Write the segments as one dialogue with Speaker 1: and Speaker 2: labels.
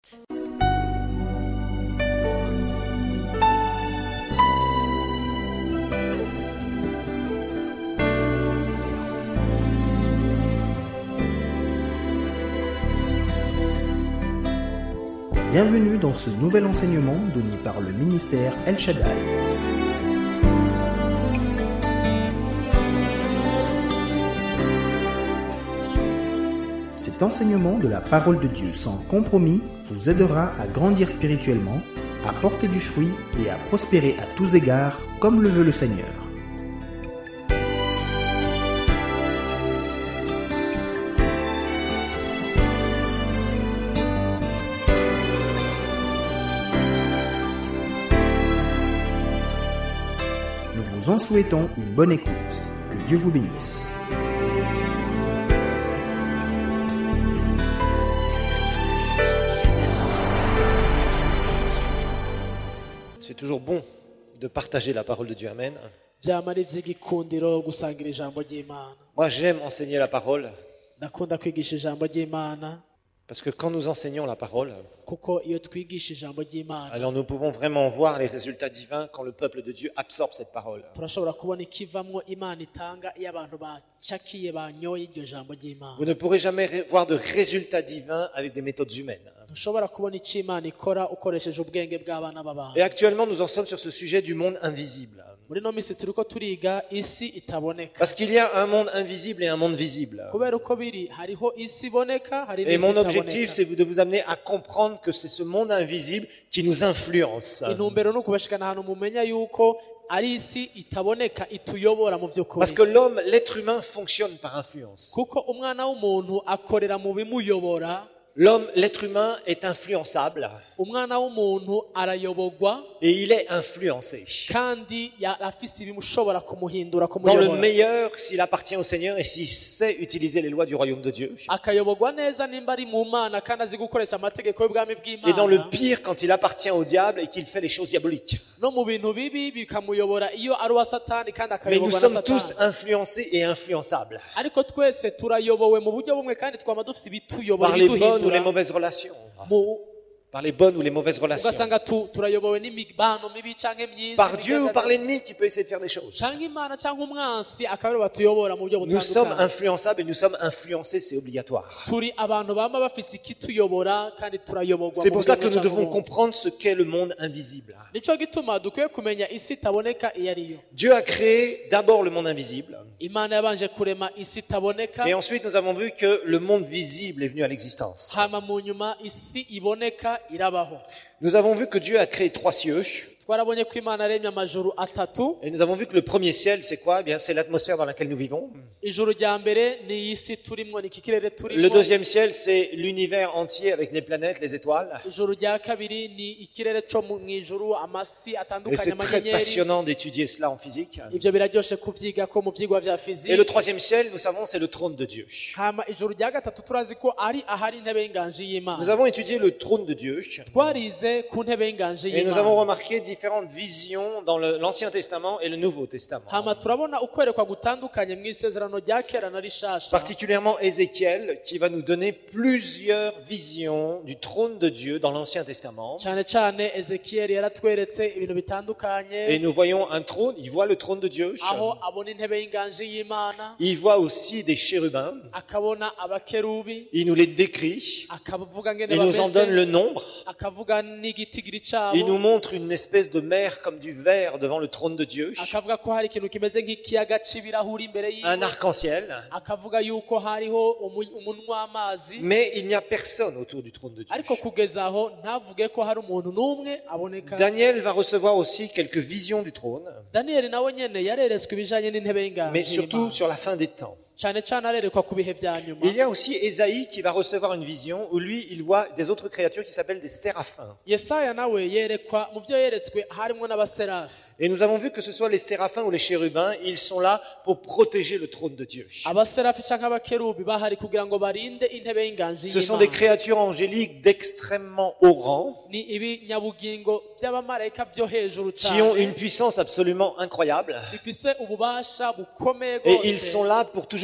Speaker 1: Bienvenue dans ce nouvel enseignement donné par le ministère El Shaddai. Cet enseignement de la parole de Dieu sans compromis vous aidera à grandir spirituellement, à porter du fruit et à prospérer à tous égards comme le veut le Seigneur. Nous vous en souhaitons une bonne écoute. Que Dieu vous bénisse.
Speaker 2: C'est toujours bon de partager la parole de Dieu. Amen.
Speaker 3: byama ari iby'igikundiro gusangira ijambo ry'Imana.
Speaker 2: Moi, j'aime enseigner la parole
Speaker 3: Ndakunda kwigisha ijambo ry'Imana
Speaker 2: parce que quand nous enseignons la parole,
Speaker 3: kuko iyo twigisha ijambo ry'Imana
Speaker 2: alors nous pouvons vraiment voir les résultats divins quand le peuple de Dieu absorbe cette parole.
Speaker 3: turashobora kubona ikivamwo Imana itanga iyo abantu bacakiye banyoye iryo jambo ry'Imana.
Speaker 2: Vous ne pourrez jamais voir de résultats divins avec des méthodes humaines.
Speaker 3: Ntushobora kubona icyo Imana ikora ukoresheje ubwenge bw'abana b'abantu.
Speaker 2: Et actuellement, nous en sommes sur ce sujet du monde invisible.
Speaker 3: Muri no minsi turiko turiga isi itaboneka.
Speaker 2: Parce qu'il y a un monde invisible et un monde visible.
Speaker 3: Kubera uko biri hariho isi iboneka hari
Speaker 2: Et
Speaker 3: n'isi
Speaker 2: mon
Speaker 3: itaboneka.
Speaker 2: objectif, c'est de vous amener à comprendre que c'est ce monde invisible qui nous influence.
Speaker 3: Intumbero ni ukubashikana ahantu mumenya yuko ari isi itaboneka ituyobora mu
Speaker 2: Parce que
Speaker 3: by'ukuri.
Speaker 2: l'homme, l'être humain, fonctionne par influence.
Speaker 3: Kuko umwana w'umuntu akorera mu bimuyobora.
Speaker 2: L'homme, l'être humain est influençable
Speaker 3: Umwana w'umuntu arayobogwa
Speaker 2: et il est influencé.
Speaker 3: kandi afise ibimushobora kumuhindura
Speaker 2: Dans le
Speaker 3: kumuyobora.
Speaker 2: meilleur, s'il appartient au Seigneur et s'il sait utiliser les lois du royaume de Dieu.
Speaker 3: Akayobogwa neza nimba ari mu Mana kandi azi gukoresha amategeko y'ubwami
Speaker 2: Et dans le
Speaker 3: bw'Imana.
Speaker 2: pire, quand il appartient au diable et qu'il fait les choses diaboliques.
Speaker 3: No mu bintu bibi bikamuyobora iyo ari uwa Satani kandi
Speaker 2: Mais nous
Speaker 3: akayobogwa na
Speaker 2: sommes tous
Speaker 3: Satani.
Speaker 2: influencés et influençables
Speaker 3: Ariko twese turayobowe mu buryo bumwe kandi twama dufise ibituyobora
Speaker 2: par les bonnes ou les
Speaker 3: ibiduhindura.
Speaker 2: mauvaises relations.
Speaker 3: Mu-
Speaker 2: Par les bonnes ou les mauvaises relations.
Speaker 3: ugasanga turayobowe n'imibano mibi canke myiza.
Speaker 2: Par Dieu ou par l'ennemi qui peut essayer de faire des choses.
Speaker 3: canke Imana canke umwansi akaba ariwe batuyobora mu buryo
Speaker 2: Nous sommes
Speaker 3: butandukanye.
Speaker 2: influençables et nous sommes influencés, c'est obligatoire.
Speaker 3: Turi abantu bama bafise ikituyobora kandi turayobogwa
Speaker 2: C'est
Speaker 3: mu
Speaker 2: pour
Speaker 3: buryo
Speaker 2: ça que
Speaker 3: bumwe
Speaker 2: nous
Speaker 3: canke
Speaker 2: devons
Speaker 3: ubundi.
Speaker 2: comprendre ce qu'est le monde invisible.
Speaker 3: Nico gituma dukwiye kumenya isi itaboneka iyo ariyo.
Speaker 2: Dieu a créé d'abord le monde invisible.
Speaker 3: Imana yabanje kurema isi itaboneka,
Speaker 2: Et ensuite, nous avons vu que le monde visible est venu à l'existence.
Speaker 3: hama mu nyuma isi iboneka irabaho.
Speaker 2: Nous avons vu que Dieu a créé 3 cieux.
Speaker 3: Twarabonye ko Imana yaremye amajuru atatu.
Speaker 2: Et nous avons vu que le premier ciel, c'est quoi? Eh bien, c'est l'atmosphère dans laquelle nous vivons.
Speaker 3: Ijuru rya mbere ni iyi si turimwo, ni iki kirere turimwo.
Speaker 2: Le deuxième ciel, c'est l'univers entier avec les planètes, les étoiles.
Speaker 3: Ijuru rya kabiri ni ikirere co mu ijuru, amasi
Speaker 2: Et
Speaker 3: atandukanye,
Speaker 2: c'est très
Speaker 3: amanyenyeri.
Speaker 2: passionnant d'étudier cela en physique.
Speaker 3: Ivyo biraryoshe kuvyigako mu vyigwa vya
Speaker 2: Et le
Speaker 3: fizike.
Speaker 2: troisième ciel, nous savons, c'est le trône de Dieu.
Speaker 3: Hama ijuru rya gatatu turazi ko ari ahari intebe y'inganji
Speaker 2: Nous
Speaker 3: y'Imana.
Speaker 2: avons étudié le trône de Dieu.
Speaker 3: Twarize ku ntebe y'inganji
Speaker 2: Et nous avons
Speaker 3: y'Imana.
Speaker 2: remarqué différentes visions dans l'Ancien Testament et le Nouveau Testament.
Speaker 3: Hama turabona ukwerekwa gutandukanye mu isezerano rya kera na rishasha.
Speaker 2: Particulièrement Ézéchiel qui va nous donner plusieurs visions du trône de Dieu dans l'Ancien Testament.
Speaker 3: Cyane cyane Ezekiel yaratweretse ibintu
Speaker 2: Et
Speaker 3: bitandukanye,
Speaker 2: nous voyons un trône, il voit le trône de Dieu.
Speaker 3: aho abona intebe y'inganji y'Imana,
Speaker 2: Il voit aussi des chérubins.
Speaker 3: akabona abakerubi,
Speaker 2: Il nous les décrit.
Speaker 3: akavuga ngene
Speaker 2: Il nous en donne
Speaker 3: bameze,
Speaker 2: le nombre.
Speaker 3: akavuga n'igitigiri
Speaker 2: Il nous
Speaker 3: cabo,
Speaker 2: montre une espèce de mer comme du verre devant le trône de Dieu.
Speaker 3: akavuga ko hari ikintu kimeze nk'ikiyaga c'ibirahuri imbere
Speaker 2: Un
Speaker 3: yiwe,
Speaker 2: arc-en-ciel.
Speaker 3: akavuga yuko hariho umunwa w'amazi.
Speaker 2: Mais il n'y a personne autour du trône de Dieu.
Speaker 3: Ariko kugeza aho ntavuge ko hari umuntu n'umwe aboneka.
Speaker 2: Daniel va recevoir aussi quelques visions du trône,
Speaker 3: Daniel nawe nyene yareretswe ibijanye n'intebe y'inganji
Speaker 2: mais surtout
Speaker 3: y'Imana.
Speaker 2: sur la fin des temps.
Speaker 3: Cyane cyane arerekwa ku bihe vya nyuma.
Speaker 2: Il y a aussi Ésaïe qui va recevoir une vision où lui, il voit des autres créatures qui s'appellent des séraphins.
Speaker 3: Yesaya nawe yerekwa mu byo yeretswe harimwo n'abaserafi.
Speaker 2: Et nous avons vu que ce soit les séraphins ou les chérubins, ils sont là pour protéger le trône de Dieu.
Speaker 3: Abaserafi canke abakerubi bahari kugira ngo barinde intebe y'inganji
Speaker 2: Ce sont des
Speaker 3: y'Imana.
Speaker 2: créatures angéliques d'extrêmement haut rang,
Speaker 3: Ni ibinyabugingo by'abamarayika byo hejuru
Speaker 2: qui ont une
Speaker 3: cyane
Speaker 2: puissance absolument incroyable.
Speaker 3: bifise ububasha bukomeye
Speaker 2: Et ils
Speaker 3: rwose,
Speaker 2: sont là pour toujours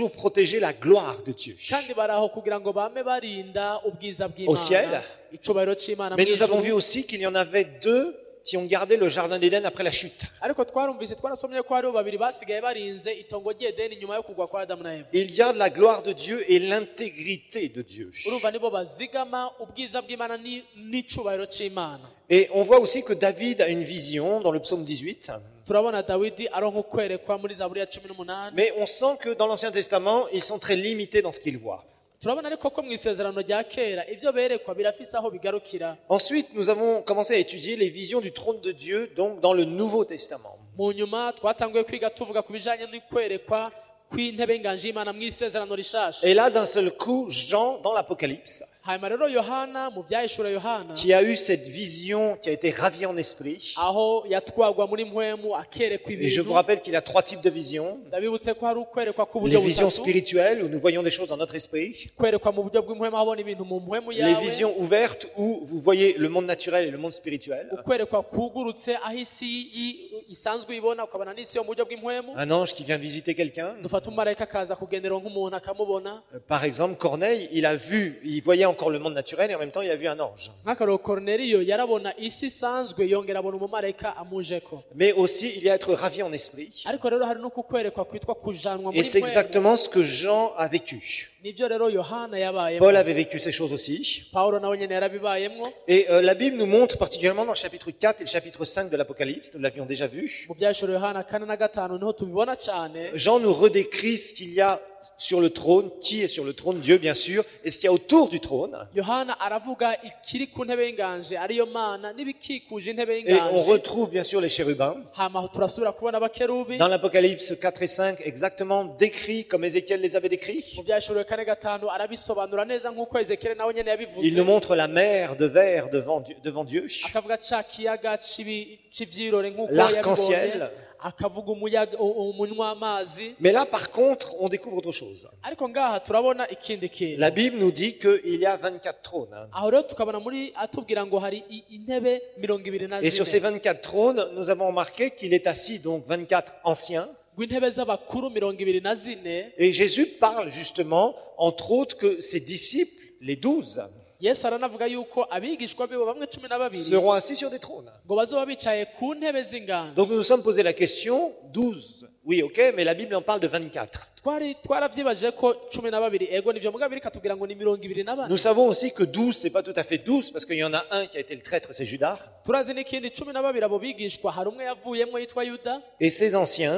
Speaker 2: toujours protéger la gloire de Dieu.
Speaker 3: kandi bari aho kugira ngo bame barinda ubwiza
Speaker 2: Au ciel.
Speaker 3: bw'imana icubahiro c'imana
Speaker 2: Mais nous avons vu
Speaker 3: mw'ijuru.
Speaker 2: aussi qu'il y en avait deux qui ont gardé le jardin d'Éden après la chute.
Speaker 3: ariko twarasomye ko hariho babiri basigaye barinze itongo ry'edeni nyuma yo kugwa kwa adamu na eva.
Speaker 2: Ils gardent la gloire de Dieu et l'intégrité de Dieu.
Speaker 3: urumva nibo bazigama ubwiza bw'imana n'icubahiro c'imana.
Speaker 2: Et on voit aussi que David a une vision dans le psaume 18.
Speaker 3: turabona dawidi aronka ukwerekwa muri zaburi ya 18.
Speaker 2: Mais on sent que dans l'Ancien Testament, ils sont très limités dans ce qu'ils voient.
Speaker 3: turabona ariko ko mu isezerano rya kera ibyo berekwa birafise aho bigarukira.
Speaker 2: Ensuite, nous avons commencé à étudier les visions du trône de Dieu, donc dans le Nouveau Testament.
Speaker 3: mu nyuma twatanguye kwiga tuvuga ku bijanye n'ikwerekwa kw'intebe y'inganji y'imana mu isezerano rishasha.
Speaker 2: Et là, d'un seul coup, Jean, dans l'Apocalypse,
Speaker 3: hanyuma rero yohana mu byahishura yohana
Speaker 2: qui a eu cette vision, qui a été ravie en esprit.
Speaker 3: aho yatwagwa muri mpwemu akerekwa
Speaker 2: Et je
Speaker 3: ibintu.
Speaker 2: vous rappelle qu'il y a trois types de visions.
Speaker 3: ndabibutse ko hari ukwerekwa
Speaker 2: Les
Speaker 3: k'uburyo
Speaker 2: visions
Speaker 3: butatu.
Speaker 2: spirituelles, où nous voyons des choses dans notre esprit.
Speaker 3: kwerekwa mu buryo bw'impwemu aho ubona ibintu mu mpwemu
Speaker 2: Les
Speaker 3: yawe.
Speaker 2: visions ouvertes, où vous voyez le monde naturel et le monde spirituel.
Speaker 3: ukwerekwa kugurutse aho isi isanzwe ibona ukabona n'isi yo mu buryo bw'impwemu.
Speaker 2: Un ange qui vient visiter quelqu'un.
Speaker 3: dufata umumarayika akaza kugendera nk'umuntu akamubona.
Speaker 2: Par exemple, Corneille, il voyait encore le monde naturel et en même temps il a vu un ange.
Speaker 3: nk'akarero Korneliyo yarabona isi isanzwe yongera abona umumarayika amujeko.
Speaker 2: Mais aussi, il y a être ravi en esprit.
Speaker 3: ariko rero hari no kukwerekwa kwitwa kujanwa
Speaker 2: Et
Speaker 3: muri
Speaker 2: c'est
Speaker 3: mpwemu.
Speaker 2: exactement ce que Jean a vécu.
Speaker 3: nibyo rero yohana yabayemo.
Speaker 2: Paul avait vécu ces choses aussi.
Speaker 3: pawulo nawe nyene yarabibayemwo.
Speaker 2: Et la Bible nous montre particulièrement dans le chapitre 4 et le chapitre 5 de l'Apocalypse, nous l'avions déjà vu.
Speaker 3: mu byahishura yohana 4 na 5 niho tubibona cyane.
Speaker 2: Jean nous redécrit ce qu'il y a sur le trône, qui est sur le trône, Dieu bien sûr, et ce qu'il y a autour du trône.
Speaker 3: yohana aravuga ikiri ku ntebe y'inganje ariyo mana n'ibikikuje intebe
Speaker 2: Et on
Speaker 3: y'inganje.
Speaker 2: retrouve bien sûr les chérubins.
Speaker 3: hama turasubira kubona abakerubi.
Speaker 2: Dans l'Apocalypse 4 et 5, exactement décrits comme Ézéchiel les avait décrits.
Speaker 3: mu byahishura 4-5 arabisobanura neza nk'uko ezekiyeli nawe nyene yabivuze.
Speaker 2: Il nous montre la mer de verre devant Dieu,
Speaker 3: akavuga ca kiyaga c'ivyirore nk'uko
Speaker 2: l'arc-en-ciel.
Speaker 3: yabibonye. akavuga umuyaga umunywa amazi.
Speaker 2: Mais là, par contre, on découvre autre chose.
Speaker 3: ariko ngaha turabona ikindi kintu.
Speaker 2: La Bible nous dit qu'il y a 24 trônes.
Speaker 3: aho rero tukabona muri atubwira ngo hari intebe 24.
Speaker 2: Et sur ces 24 trônes, nous avons remarqué qu'il est assis, donc 24 anciens.
Speaker 3: rw'intebe z'abakuru 24.
Speaker 2: Et Jésus parle justement, entre autres, que ses disciples, les 12,
Speaker 3: yesu aranavuga yuko abigishwa be bamwe 12
Speaker 2: seront assis sur des trônes.
Speaker 3: ngo bazoba bicaye ku ntebe z'inganje.
Speaker 2: Donc nous nous sommes posé la question, 12, oui, ok, mais la Bible en parle de 24.
Speaker 3: twaravyibaje ko 12 ego nivyo mugabo birika tugira ngo ni 24.
Speaker 2: Nous savons aussi que 12, c'est pas tout à fait 12, parce qu'il y en a un qui a été le traître, c'est Judas.
Speaker 3: turazi n'ikindi 12 abo bigishwa hari umwe yavuyemwo yitwa yuda
Speaker 2: Et ces anciens,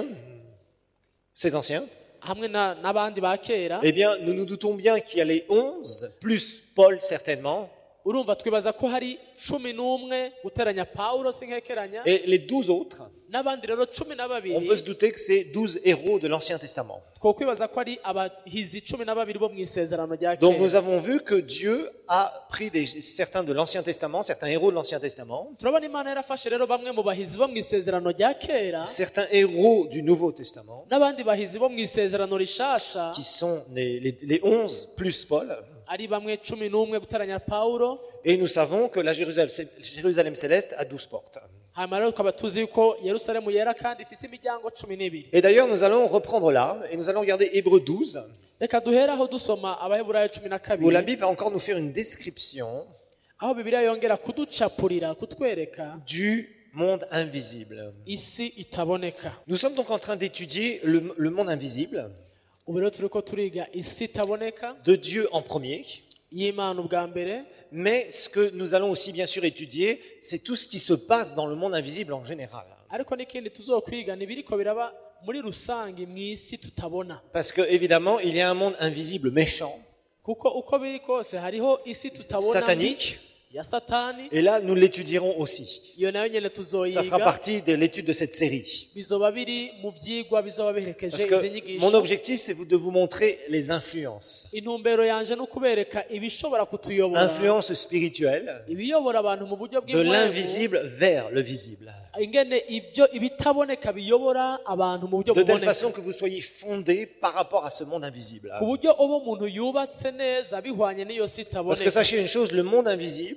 Speaker 3: hamwe n'abandi ba kera.
Speaker 2: eh bien, nous nous doutons bien qu'il y a les 11, plus Paul certainement,
Speaker 3: urumva twibaza ko hari 11 guteranya Paulo sinkekeranya
Speaker 2: et les 12 autres,
Speaker 3: n'abandi rero
Speaker 2: on peut se
Speaker 3: 12.
Speaker 2: douter que c'est 12 héros de l'Ancien Testament.
Speaker 3: twokwibaza ko ari abahizi 12 bo mu isezerano rya
Speaker 2: Donc nous
Speaker 3: kera.
Speaker 2: avons vu que Dieu a pris certains de l'Ancien Testament, certains héros de l'Ancien Testament,
Speaker 3: turabona imana yarafashe rero bamwe mu bahizi bo mu isezerano rya kera
Speaker 2: certains héros du Nouveau Testament,
Speaker 3: n'abandi bahizi bo mu isezerano rishasha
Speaker 2: qui sont les 11 plus Paul,
Speaker 3: ari bamwe 11 guteranya Paulo.
Speaker 2: et nous savons que la Jérusalem céleste a 12 portes.
Speaker 3: hanyuma rero tukaba tuzi yuko yerusalemu yera kandi ifise imiryango 12.
Speaker 2: Et d'ailleurs, nous allons reprendre là, et nous allons regarder Hébreux 12,
Speaker 3: reka duheraho dusoma abaheburayo
Speaker 2: où la
Speaker 3: 12
Speaker 2: Bible va encore nous faire une description
Speaker 3: aho bibiliya yongera kuducapurira kutwereka
Speaker 2: du monde invisible.
Speaker 3: isi itaboneka.
Speaker 2: Nous sommes donc en train d'étudier le monde invisible
Speaker 3: ubu rero turiko turiga isi itaboneka
Speaker 2: de Dieu en premier,
Speaker 3: y'imana ubwa mbere.
Speaker 2: mais ce que nous allons aussi bien sûr étudier, c'est tout ce qui se passe dans le monde invisible en général.
Speaker 3: ariko n'ikindi tuzokwiga nibiriko biraba muri rusange mu isi tutabona.
Speaker 2: Parce que évidemment, il y a un monde invisible méchant,
Speaker 3: kuko uko biri kose hariho isi tutabona
Speaker 2: satanique,
Speaker 3: ya satani.
Speaker 2: et là nous l'étudierons aussi.
Speaker 3: iyo nayo nyene
Speaker 2: Ça fera
Speaker 3: tuzoyiga.
Speaker 2: partie de l'étude de cette série.
Speaker 3: bizoba biri mu vyigwa bizoba biherekeje
Speaker 2: Parce
Speaker 3: izi
Speaker 2: que
Speaker 3: nyigisho.
Speaker 2: mon objectif, c'est de vous montrer les influences.
Speaker 3: intumbero yanje no kubereka ibishobora kutuyobora.
Speaker 2: Influences spirituelles
Speaker 3: ibiyobora abantu mu buryo
Speaker 2: de
Speaker 3: bw'impwemu.
Speaker 2: l'invisible vers le visible.
Speaker 3: ingene ibyo ibitaboneka biyobora abantu mu buryo
Speaker 2: De telle
Speaker 3: buboneka.
Speaker 2: façon que vous soyez fondés par rapport à ce monde invisible.
Speaker 3: ku buryo uba umuntu yubatse neza bihwanye n'iyo si
Speaker 2: Parce que
Speaker 3: itaboneka.
Speaker 2: sachez une chose, le monde invisible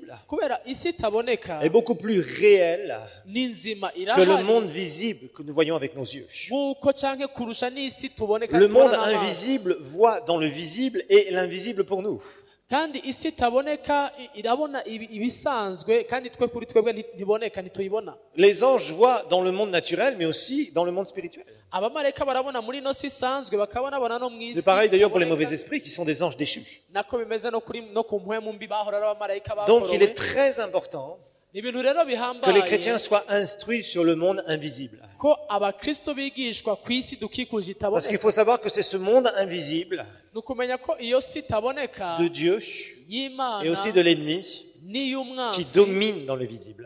Speaker 2: invisible
Speaker 3: kubera isi itaboneka
Speaker 2: est beaucoup plus réelle
Speaker 3: n'inzima
Speaker 2: que le
Speaker 3: irahari
Speaker 2: monde visible que nous voyons avec nos yeux.
Speaker 3: nk'uko canke kurusha n'isi tuboneka
Speaker 2: Le monde
Speaker 3: tubona n'amaso.
Speaker 2: invisible voit dans le visible et l'invisible pour nous.
Speaker 3: kandi isi itaboneka irabona ibisanzwe kandi twe kuri twebwe ntiboneka ntituyibona.
Speaker 2: Les anges voient dans le monde naturel mais aussi dans le monde spirituel.
Speaker 3: abamarayika barabona muri ino si isanzwe bakabonabona no mu isi
Speaker 2: C'est pareil d'ailleurs pour les
Speaker 3: itaboneka.
Speaker 2: mauvais esprits qui sont des anges déchus.
Speaker 3: nako bimeze no ku mpwemu mbi bahora ari abamarayika
Speaker 2: Donc il est
Speaker 3: bakorowe.
Speaker 2: très important
Speaker 3: ni ibintu rero
Speaker 2: que les
Speaker 3: bihambaye
Speaker 2: chrétiens soient instruits sur le monde invisible.
Speaker 3: ko abakristo bigishwa ku isi dukikuje
Speaker 2: Parce qu'il
Speaker 3: itaboneka.
Speaker 2: faut savoir que c'est ce monde invisible
Speaker 3: ni ukumenya ko iyo si itaboneka
Speaker 2: de Dieu
Speaker 3: y'imana
Speaker 2: et aussi de l'ennemi qui
Speaker 3: n'iy'umwansi
Speaker 2: domine dans le visible.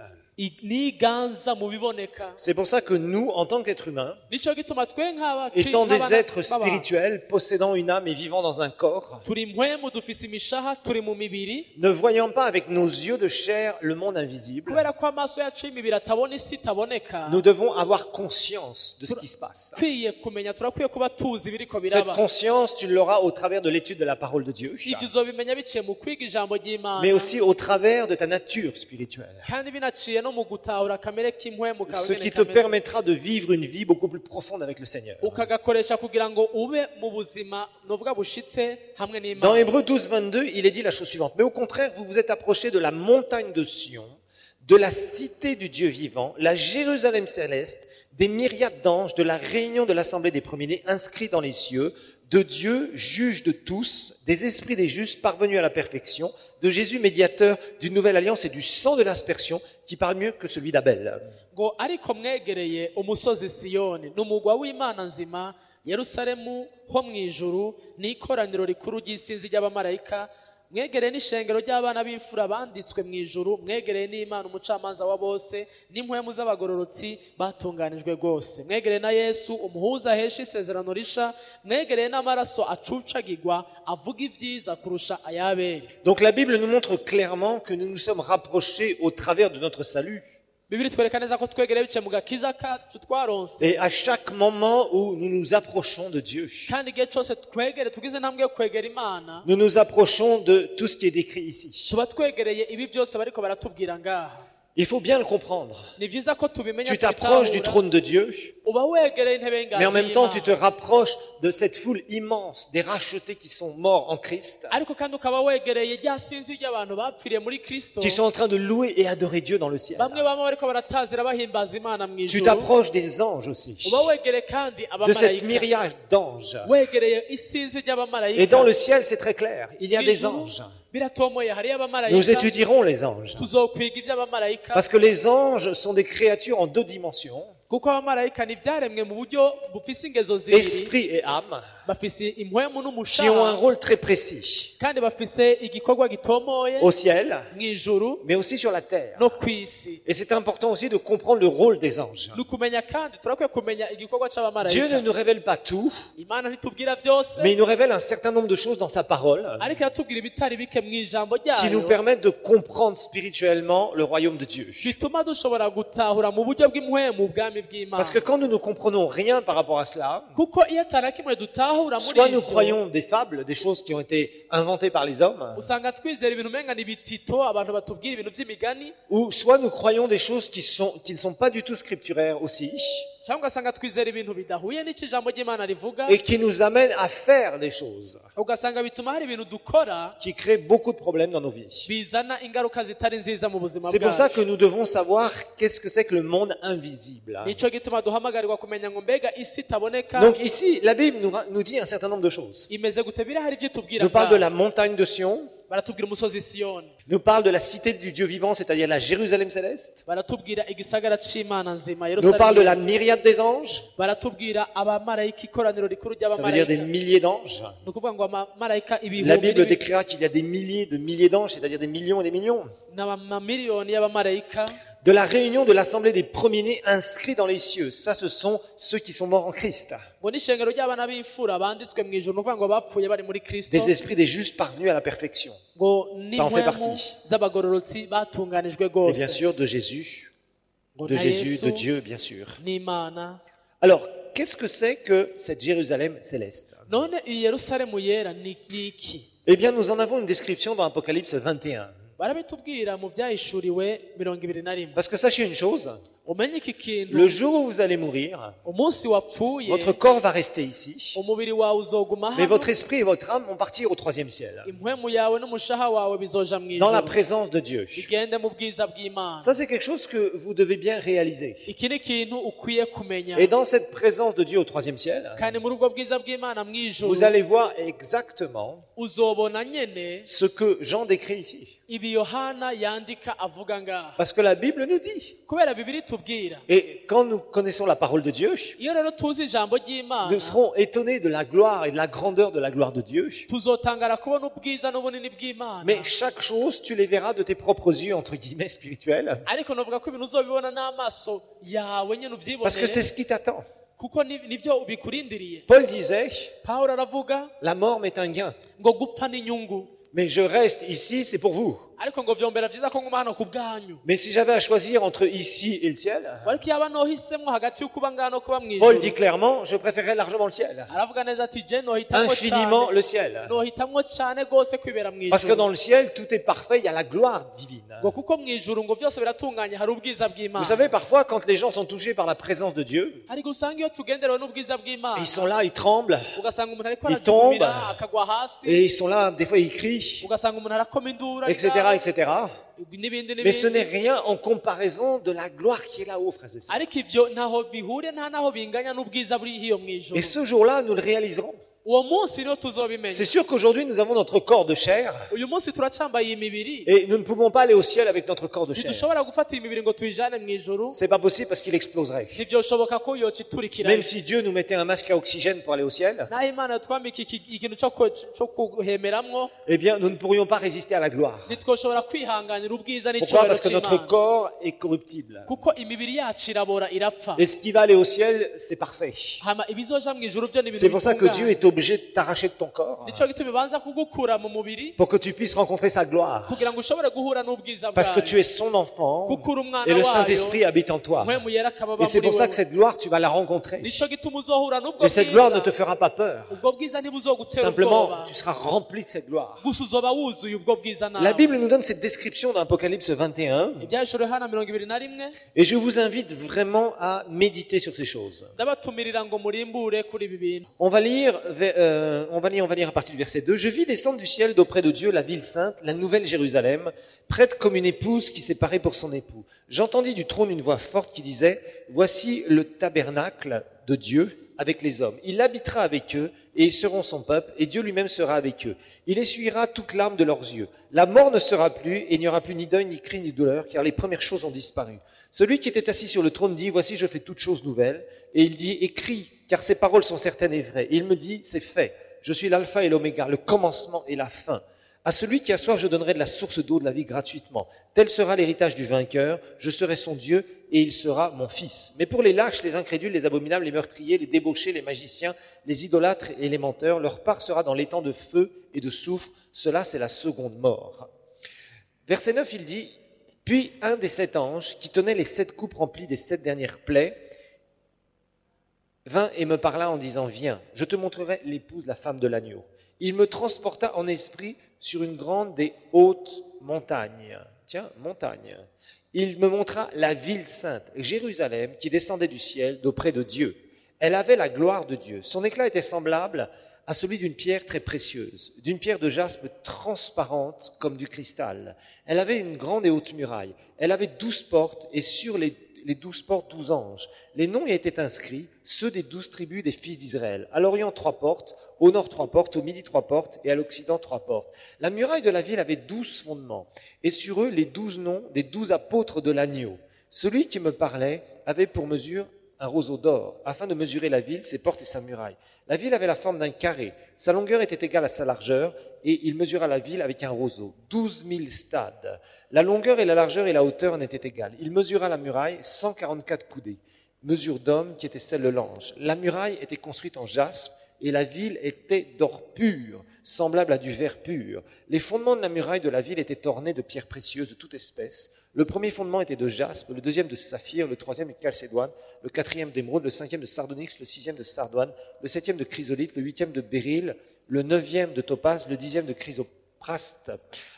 Speaker 3: n'iganza mu biboneka.
Speaker 2: C'est pour ça que nous, en tant qu'êtres humains,
Speaker 3: nicyo gituma twe
Speaker 2: étant des êtres spirituels, possédant une âme et vivant dans un corps,
Speaker 3: turi impwemu dufise imishaha turi mu mibiri
Speaker 2: ne voyant pas avec nos yeux de chair le monde invisible,
Speaker 3: kubera ko amaso yacu y'imibiri atabona isi itaboneka.
Speaker 2: nous devons avoir conscience de ce qui se passe.
Speaker 3: Tukwiye kumenya turakwiye kuba tuzi ibiriko
Speaker 2: Cette
Speaker 3: biraba.
Speaker 2: conscience, tu l'auras au travers de l'étude de la parole de Dieu,
Speaker 3: ibyo uzobimenya biciye mu kwiga ijambo ry'imana
Speaker 2: mais aussi au travers de ta nature spirituelle.
Speaker 3: kandi binaciye no mu gutahura kamere k'impwemu kawe
Speaker 2: Ce
Speaker 3: nyene
Speaker 2: qui te
Speaker 3: kameze.
Speaker 2: permettra de vivre une vie beaucoup plus profonde avec le Seigneur.
Speaker 3: ukagakoresha kugira ngo ube mu buzima novuga bushitse hamwe
Speaker 2: Dans
Speaker 3: n'imana.
Speaker 2: Hébreux 12, 22, il est dit la chose suivante. Mais au contraire, vous vous êtes approchés de la montagne de Sion, de la cité du Dieu vivant, la Jérusalem céleste, des myriades d'anges, de la réunion de l'assemblée des premiers-nés inscrits dans les cieux, de Dieu, juge de tous, des esprits des justes parvenus à la perfection, de Jésus, médiateur d'une nouvelle alliance et du sang de l'aspersion qui parle mieux que celui d'Abel.
Speaker 3: ngo ariko mwegereye umusozi siyoni n'umugwa w'imana nzima yerusalemu ho mu ijuru n'ikoraniro rikuru ry'isinzi ry'abamarayika mwegereye n'ishengero ry'abana b'imfura banditswe mu ijuru mwegereye n'imana umucamanza wa bose n'impwemu z'abagororotsi batunganijwe rwose mwegereye na yesu umuhuza ahesha isezerano risha mwegereye n'amaraso acucagirwa avuga ibyiza kurusha ay'abera.
Speaker 2: Donc la Bible nous montre clairement que nous nous sommes rapprochés au travers de notre salut.
Speaker 3: bibiri twereka neza ko twegereye biciye mu gakiza kacu twaronse
Speaker 2: Et à chaque moment où nous nous approchons de Dieu,
Speaker 3: kandi igihe cyose twegere tugize intambwe yo kwegera imana
Speaker 2: nous nous approchons de tout ce qui est décrit ici.
Speaker 3: tuba twegereye ibi byose bariko baratubwira ngaha.
Speaker 2: Il faut bien le comprendre.
Speaker 3: ni byiza ko tubimenya
Speaker 2: Tu t'approches du trône de Dieu,
Speaker 3: uba wegereye intebe
Speaker 2: mais en même temps tu te
Speaker 3: y'inganji
Speaker 2: rapproches de cette foule immense des rachetés qui sont morts en Christ,
Speaker 3: ariko kandi ukaba wegereye rya sinzi ry'abantu bapfiriye muri kristo
Speaker 2: qui sont en train de louer et adorer Dieu dans le ciel.
Speaker 3: bamwe bamwe bariko baratazira bahimbaza imana mu
Speaker 2: Tu
Speaker 3: ijuru.
Speaker 2: t'approches des anges aussi,
Speaker 3: uba wegereye kandi
Speaker 2: de cette
Speaker 3: abamarayika
Speaker 2: myriade d'anges.
Speaker 3: wegereye isinzi
Speaker 2: Et dans
Speaker 3: ry'abamarayika.
Speaker 2: le ciel, c'est très clair, il y a des
Speaker 3: Ijuru
Speaker 2: anges.
Speaker 3: biratomoye hariyo
Speaker 2: Nous
Speaker 3: abamarayika
Speaker 2: étudierons les anges.
Speaker 3: tuzokwiga iby'abamarayika
Speaker 2: Parce que les anges sont des créatures en deux dimensions,
Speaker 3: kuko abamarayika ni ibyaremwe mu buryo bufise ingezo zibiri
Speaker 2: esprit et âme,
Speaker 3: bafise impwemu
Speaker 2: qui ont un
Speaker 3: n'umushaha
Speaker 2: rôle très précis
Speaker 3: kandi bafise igikorwa gitomoye
Speaker 2: au ciel,
Speaker 3: mu ijuru
Speaker 2: mais aussi sur la terre.
Speaker 3: no ku isi.
Speaker 2: Et c'est important aussi de comprendre le rôle des anges.
Speaker 3: ni ukumenya kandi turakwiye kumenya igikorwa
Speaker 2: Dieu ne
Speaker 3: c'abamarayika.
Speaker 2: nous révèle pas tout,
Speaker 3: imana ntitubwira byose
Speaker 2: mais il nous révèle un certain nombre de choses dans sa parole
Speaker 3: ariko iratubwira ibitari bike mu ijambo
Speaker 2: qui nous
Speaker 3: ryayo
Speaker 2: permettent de comprendre spirituellement le royaume de Dieu.
Speaker 3: bituma dushobora gutahura mu buryo bw'impwemu ubwami bw'imana.
Speaker 2: Parce que quand nous ne comprenons rien par rapport à cela,
Speaker 3: kuko iyo atari na kimwe dutahura muri
Speaker 2: soit nous
Speaker 3: ibyo
Speaker 2: croyons des fables, des choses qui ont été inventées par les hommes,
Speaker 3: usanga twizera ibintu umenga ni bitito abantu batubwira ibintu by'imigani
Speaker 2: ou soit nous croyons des choses qui ne sont pas du tout scripturaires aussi,
Speaker 3: cyangwa ugasanga twizera ibintu bidahuye n'icyo ijambo ry'imana rivuga
Speaker 2: et qui nous amènent à faire des choses
Speaker 3: ugasanga bituma hari ibintu dukora
Speaker 2: qui créent beaucoup de problèmes dans nos vies.
Speaker 3: bizana ingaruka zitari nziza mu buzima
Speaker 2: C'est pour ça
Speaker 3: bwacu.
Speaker 2: que nous devons savoir qu'est-ce que c'est que le monde invisible.
Speaker 3: nicyo gituma duhamagarirwa kumenya ngo mbega isi itaboneka
Speaker 2: Donc ici, la Bible nous dit un certain nombre de choses.
Speaker 3: imeze gute birahari ibyo itubwira
Speaker 2: Nous parle de
Speaker 3: ngaha.
Speaker 2: la montagne de Sion,
Speaker 3: baratubwira umusozi siyoni
Speaker 2: nous parle de la cité du Dieu vivant, c'est-à-dire la Jérusalem céleste,
Speaker 3: baratubwira igisagara c'imana nzima
Speaker 2: nous parle de la
Speaker 3: Yerusalemu.
Speaker 2: myriade des anges,
Speaker 3: baratubwira abamarayika ikoraniro rikuru
Speaker 2: ça veut dire des
Speaker 3: ry'abamarayika.
Speaker 2: milliers d'anges.
Speaker 3: ni ukuvuga ngo abamarayika
Speaker 2: La
Speaker 3: ibihumbi
Speaker 2: Bible
Speaker 3: n'ibi-
Speaker 2: décrira qu'il y a des milliers de milliers d'anges, c'est-à-dire des millions et des millions.
Speaker 3: n'amamiliyoni y'abamarayika.
Speaker 2: De la réunion de l'assemblée des premiers-nés inscrits dans les cieux. Ça, ce sont ceux qui sont morts en Christ.
Speaker 3: ngo n'ishengero ry'abana b'imfura banditswe mu ijuru ni ukuvuga ngo bapfuye bari muri kristo
Speaker 2: Des esprits des justes parvenus à la perfection.
Speaker 3: ngo
Speaker 2: Ça en fait
Speaker 3: n'impwemu
Speaker 2: partie.
Speaker 3: z'abagororotsi batunganijwe
Speaker 2: Et
Speaker 3: rwose
Speaker 2: bien sûr, de Jésus,
Speaker 3: ngo
Speaker 2: de
Speaker 3: na
Speaker 2: Jésus,
Speaker 3: Yesu
Speaker 2: de Dieu, bien sûr.
Speaker 3: n'imana.
Speaker 2: Alors, qu'est-ce que c'est que cette Jérusalem céleste?
Speaker 3: none iyi yerusalemu yera ni iki?
Speaker 2: Eh bien, nous en avons une description dans Apocalypse 21.
Speaker 3: barabitubwira mu byahishuriwe 21.
Speaker 2: Parce que sachez une chose,
Speaker 3: umenye iki kintu
Speaker 2: le jour où vous allez mourir,
Speaker 3: umunsi wapfuye
Speaker 2: votre corps va rester ici,
Speaker 3: umubiri wawe uzoguma
Speaker 2: mais
Speaker 3: hano
Speaker 2: votre esprit et votre âme vont partir au troisième ciel,
Speaker 3: impwemu yawe n'umushaha wawe bizoja mu
Speaker 2: dans la
Speaker 3: ijuru
Speaker 2: présence de Dieu.
Speaker 3: bigende mu bwiza bw'Imana.
Speaker 2: Ça, c'est quelque chose que vous devez bien réaliser.
Speaker 3: Iki ni ikintu ukwiye kumenya,
Speaker 2: Et dans cette présence de Dieu au troisième ciel,
Speaker 3: kandi muri ubwo bwiza bw'Imana mu ijuru
Speaker 2: vous allez voir exactement
Speaker 3: uzobona nyene
Speaker 2: ce que Jean décrit ici.
Speaker 3: ibi Yohana yandika avuga ngaha,
Speaker 2: Parce que la Bible nous dit.
Speaker 3: kubera bibiri tubwira.
Speaker 2: Et quand nous connaissons la parole de Dieu,
Speaker 3: Iyo rero tuzi ijambo ry'Imana
Speaker 2: nous serons étonnés de la gloire et de la grandeur de la gloire de Dieu.
Speaker 3: tuzotangara kubona ubwiza n'ubunini bw'Imana.
Speaker 2: Mais chaque chose, tu les verras de tes propres yeux, entre guillemets, spirituels.
Speaker 3: ariko navuga ko ibintu uzobibona n'amaso yawe nyine
Speaker 2: Parce que c'est
Speaker 3: ubyibonere
Speaker 2: ce qui t'attend.
Speaker 3: kuko nibyo bikurindiriye.
Speaker 2: Paul disait,
Speaker 3: Pawulo aravuga
Speaker 2: la mort m'est un gain.
Speaker 3: ngo gupfa n'inyungu,
Speaker 2: Mais je reste ici, c'est pour vous.
Speaker 3: ariko ngo vyombera vyiza ko nguma hano ku bwanyu.
Speaker 2: Mais si j'avais à choisir entre ici et le ciel,
Speaker 3: ariko yaba nohisemwo hagati y'ukuba ngaha no kuba
Speaker 2: Paul
Speaker 3: mw'ijuru,
Speaker 2: dit clairement, je préférerais largement le ciel.
Speaker 3: aravuga neza ati je nohitamwo
Speaker 2: Infiniment
Speaker 3: cane
Speaker 2: le ciel.
Speaker 3: nohitamwo cane gose kwibera
Speaker 2: Parce que dans
Speaker 3: mw'ijuru,
Speaker 2: le ciel, tout est parfait, il y a la gloire divine.
Speaker 3: ngo kuko mw'ijuru ngo vyose biratunganye, hari ubwiza
Speaker 2: Vous
Speaker 3: bw'Imana.
Speaker 2: savez, parfois, quand les gens sont touchés par la présence de Dieu,
Speaker 3: ariko usanga iyo tugenderewe n'ubwiza bw'Imana
Speaker 2: ils sont là, ils tremblent,
Speaker 3: ugasanga umuntu ariko
Speaker 2: Ils
Speaker 3: arajugumira
Speaker 2: tombent.
Speaker 3: akagwa hasi,
Speaker 2: et ils sont là, des fois ils crient,
Speaker 3: ugasanga umuntu arakoma induru
Speaker 2: etc., etc.
Speaker 3: n'ibindi
Speaker 2: Mais ce n'est
Speaker 3: n'ibindi.
Speaker 2: rien en comparaison de la gloire qui est là-haut, frères et sœurs.
Speaker 3: ariko ivyo ntaho bihuriye, nta naho binganya n'ubwiza buri hiyo mw'ijuru.
Speaker 2: Et ce jour-là, nous le réaliserons.
Speaker 3: uwo munsi niho tuzobimenya.
Speaker 2: C'est sûr qu'aujourd'hui, nous avons notre corps de chair,
Speaker 3: uyu munsi turacambaye imibiri,
Speaker 2: et nous ne pouvons pas aller au ciel avec notre corps de chair.
Speaker 3: ntidushobora gufata imibiri ngo tuyijane mw'ijuru,
Speaker 2: C'est pas possible parce qu'il exploserait.
Speaker 3: ntivyoshoboka ko yoca iturikira.
Speaker 2: Même si Dieu nous mettait un masque à oxygène pour aller au ciel,
Speaker 3: naho Imana twambika ikintu co kuhemeramwo,
Speaker 2: eh bien, nous ne pourrions pas résister à la gloire.
Speaker 3: ntitwoshobora kwihanganira ubwiza
Speaker 2: Pourquoi?
Speaker 3: n'icubahiro
Speaker 2: Parce que notre
Speaker 3: c'Imana,
Speaker 2: corps est corruptible.
Speaker 3: kuko imibiri yacu irabora irapfa.
Speaker 2: Et ce qui va aller au ciel, c'est parfait.
Speaker 3: hama ibizoja mw'ijuru vyo ni
Speaker 2: C'est
Speaker 3: ibintu
Speaker 2: pour ça que Dieu
Speaker 3: bitunganye.
Speaker 2: est obligé de t'arracher de ton corps
Speaker 3: nico gituma ibanza kugukura mu mubiri
Speaker 2: pour que tu puisses rencontrer sa gloire.
Speaker 3: kugira ngo ushobore guhura n'ubwiza
Speaker 2: Parce que
Speaker 3: bwayo,
Speaker 2: tu es son enfant
Speaker 3: kuko uri umwana
Speaker 2: et le
Speaker 3: wayo,
Speaker 2: Saint-Esprit habite en toi.
Speaker 3: mpwemu yera akaba aba
Speaker 2: Et c'est
Speaker 3: muri
Speaker 2: pour ça
Speaker 3: wewe.
Speaker 2: que cette gloire, tu vas la rencontrer.
Speaker 3: nico gituma uzohura n'ubwo
Speaker 2: Et cette gloire ne te
Speaker 3: bwiza.
Speaker 2: fera pas peur.
Speaker 3: ubwo bwiza ntibuzogutera
Speaker 2: Simplement,
Speaker 3: ubwoba,
Speaker 2: tu seras rempli de cette gloire.
Speaker 3: gusa uzoba wuzuye ubwo bwiza nawe.
Speaker 2: La Bible nous donne cette description d'Apocalypse 21
Speaker 3: ibyahishuriwe hano 21,
Speaker 2: et je vous invite vraiment à méditer sur ces choses.
Speaker 3: ndabatumirira ngo murimbure kuri ibi bintu.
Speaker 2: On va lire à partir du verset 2. Je vis descendre du ciel d'auprès de Dieu la ville sainte, la nouvelle Jérusalem, prête comme une épouse qui s'est parée pour son époux. J'entendis du trône une voix forte qui disait, voici le tabernacle de Dieu avec les hommes. Il habitera avec eux et ils seront son peuple et Dieu lui-même sera avec eux. Il essuiera toute larme de leurs yeux. La mort ne sera plus et il n'y aura plus ni deuil, ni cri, ni douleur, car les premières choses ont disparu. Celui qui était assis sur le trône dit, voici je fais toutes choses nouvelles. Et il dit, écris, car ces paroles sont certaines et vraies. Et il me dit, c'est fait. Je suis l'alpha et l'oméga, le commencement et la fin. À celui qui a soif, je donnerai de la source d'eau de la vie gratuitement. Tel sera l'héritage du vainqueur. Je serai son Dieu et il sera mon fils. Mais pour les lâches, les incrédules, les abominables, les meurtriers, les débauchés, les magiciens, les idolâtres et les menteurs, leur part sera dans l'étang de feu et de soufre. Cela, c'est la seconde mort. Verset 9, il dit, puis un des 7 anges, qui tenait les 7 coupes remplies des 7 dernières plaies, vint et me parla en disant, viens, je te montrerai l'épouse, la femme de l'agneau. Il me transporta en esprit sur une grande des hautes montagnes. Tiens, montagne. Il me montra la ville sainte, Jérusalem, qui descendait du ciel d'auprès de Dieu. Elle avait la gloire de Dieu. Son éclat était semblable à celui d'une pierre très précieuse, d'une pierre de jaspe transparente comme du cristal. Elle avait une grande et haute muraille. Elle avait 12 portes et sur les 12 portes 12 anges. Les noms y étaient inscrits, ceux des 12 tribus des fils d'Israël. À l'Orient 3 portes, au Nord 3 portes, au Midi 3 portes et à l'Occident 3 portes. La muraille de la ville avait 12 fondements et sur eux les 12 noms des 12 apôtres de l'agneau. Celui qui me parlait avait pour mesure un roseau d'or, afin de mesurer la ville, ses portes et sa muraille. La ville avait la forme d'un carré. Sa longueur était égale à sa largeur, et il mesura la ville avec un roseau. 12 000 stades. La longueur et la largeur et la hauteur en étaient égales. Il mesura la muraille 144 coudées, mesure d'homme qui était celle de l'ange. La muraille était construite en jaspe, et la ville était d'or pur, semblable à du verre pur. Les fondements de la muraille de la ville étaient ornés de pierres précieuses de toute espèce. Le premier fondement était de jaspe, le deuxième de saphir, le troisième de chalcédoine, le quatrième d'émeraude, le cinquième de sardonyx, le sixième de sardoine, le septième de chrysolite, le huitième de béryl, le neuvième de topaze, le dixième de chrysopraste,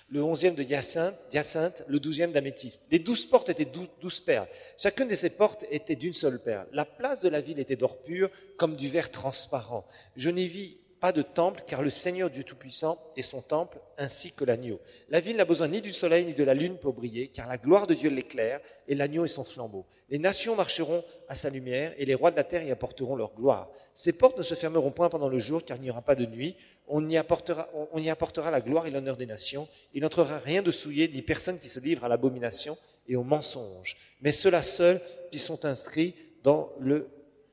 Speaker 2: le 11e de hyacinthe, le 12e d'améthyste. Les 12 portes étaient 12 perles. Chacune de ces portes était d'une seule perle. La place de la ville était d'or pur, comme du verre transparent. Je n'y vis pas de temple, car le Seigneur Dieu Tout-Puissant est son temple, ainsi que l'agneau. La ville n'a besoin ni du soleil ni de la lune pour briller, car la gloire de Dieu l'éclaire, et l'agneau est son flambeau. Les nations marcheront à sa lumière, et les rois de la terre y apporteront leur gloire. Ces portes ne se fermeront point pendant le jour, car il n'y aura pas de nuit. On y apportera la gloire et l'honneur des nations. Il n'entrera rien de souillé, ni personne qui se livre à l'abomination et au mensonge. Mais ceux-là seuls qui sont inscrits dont le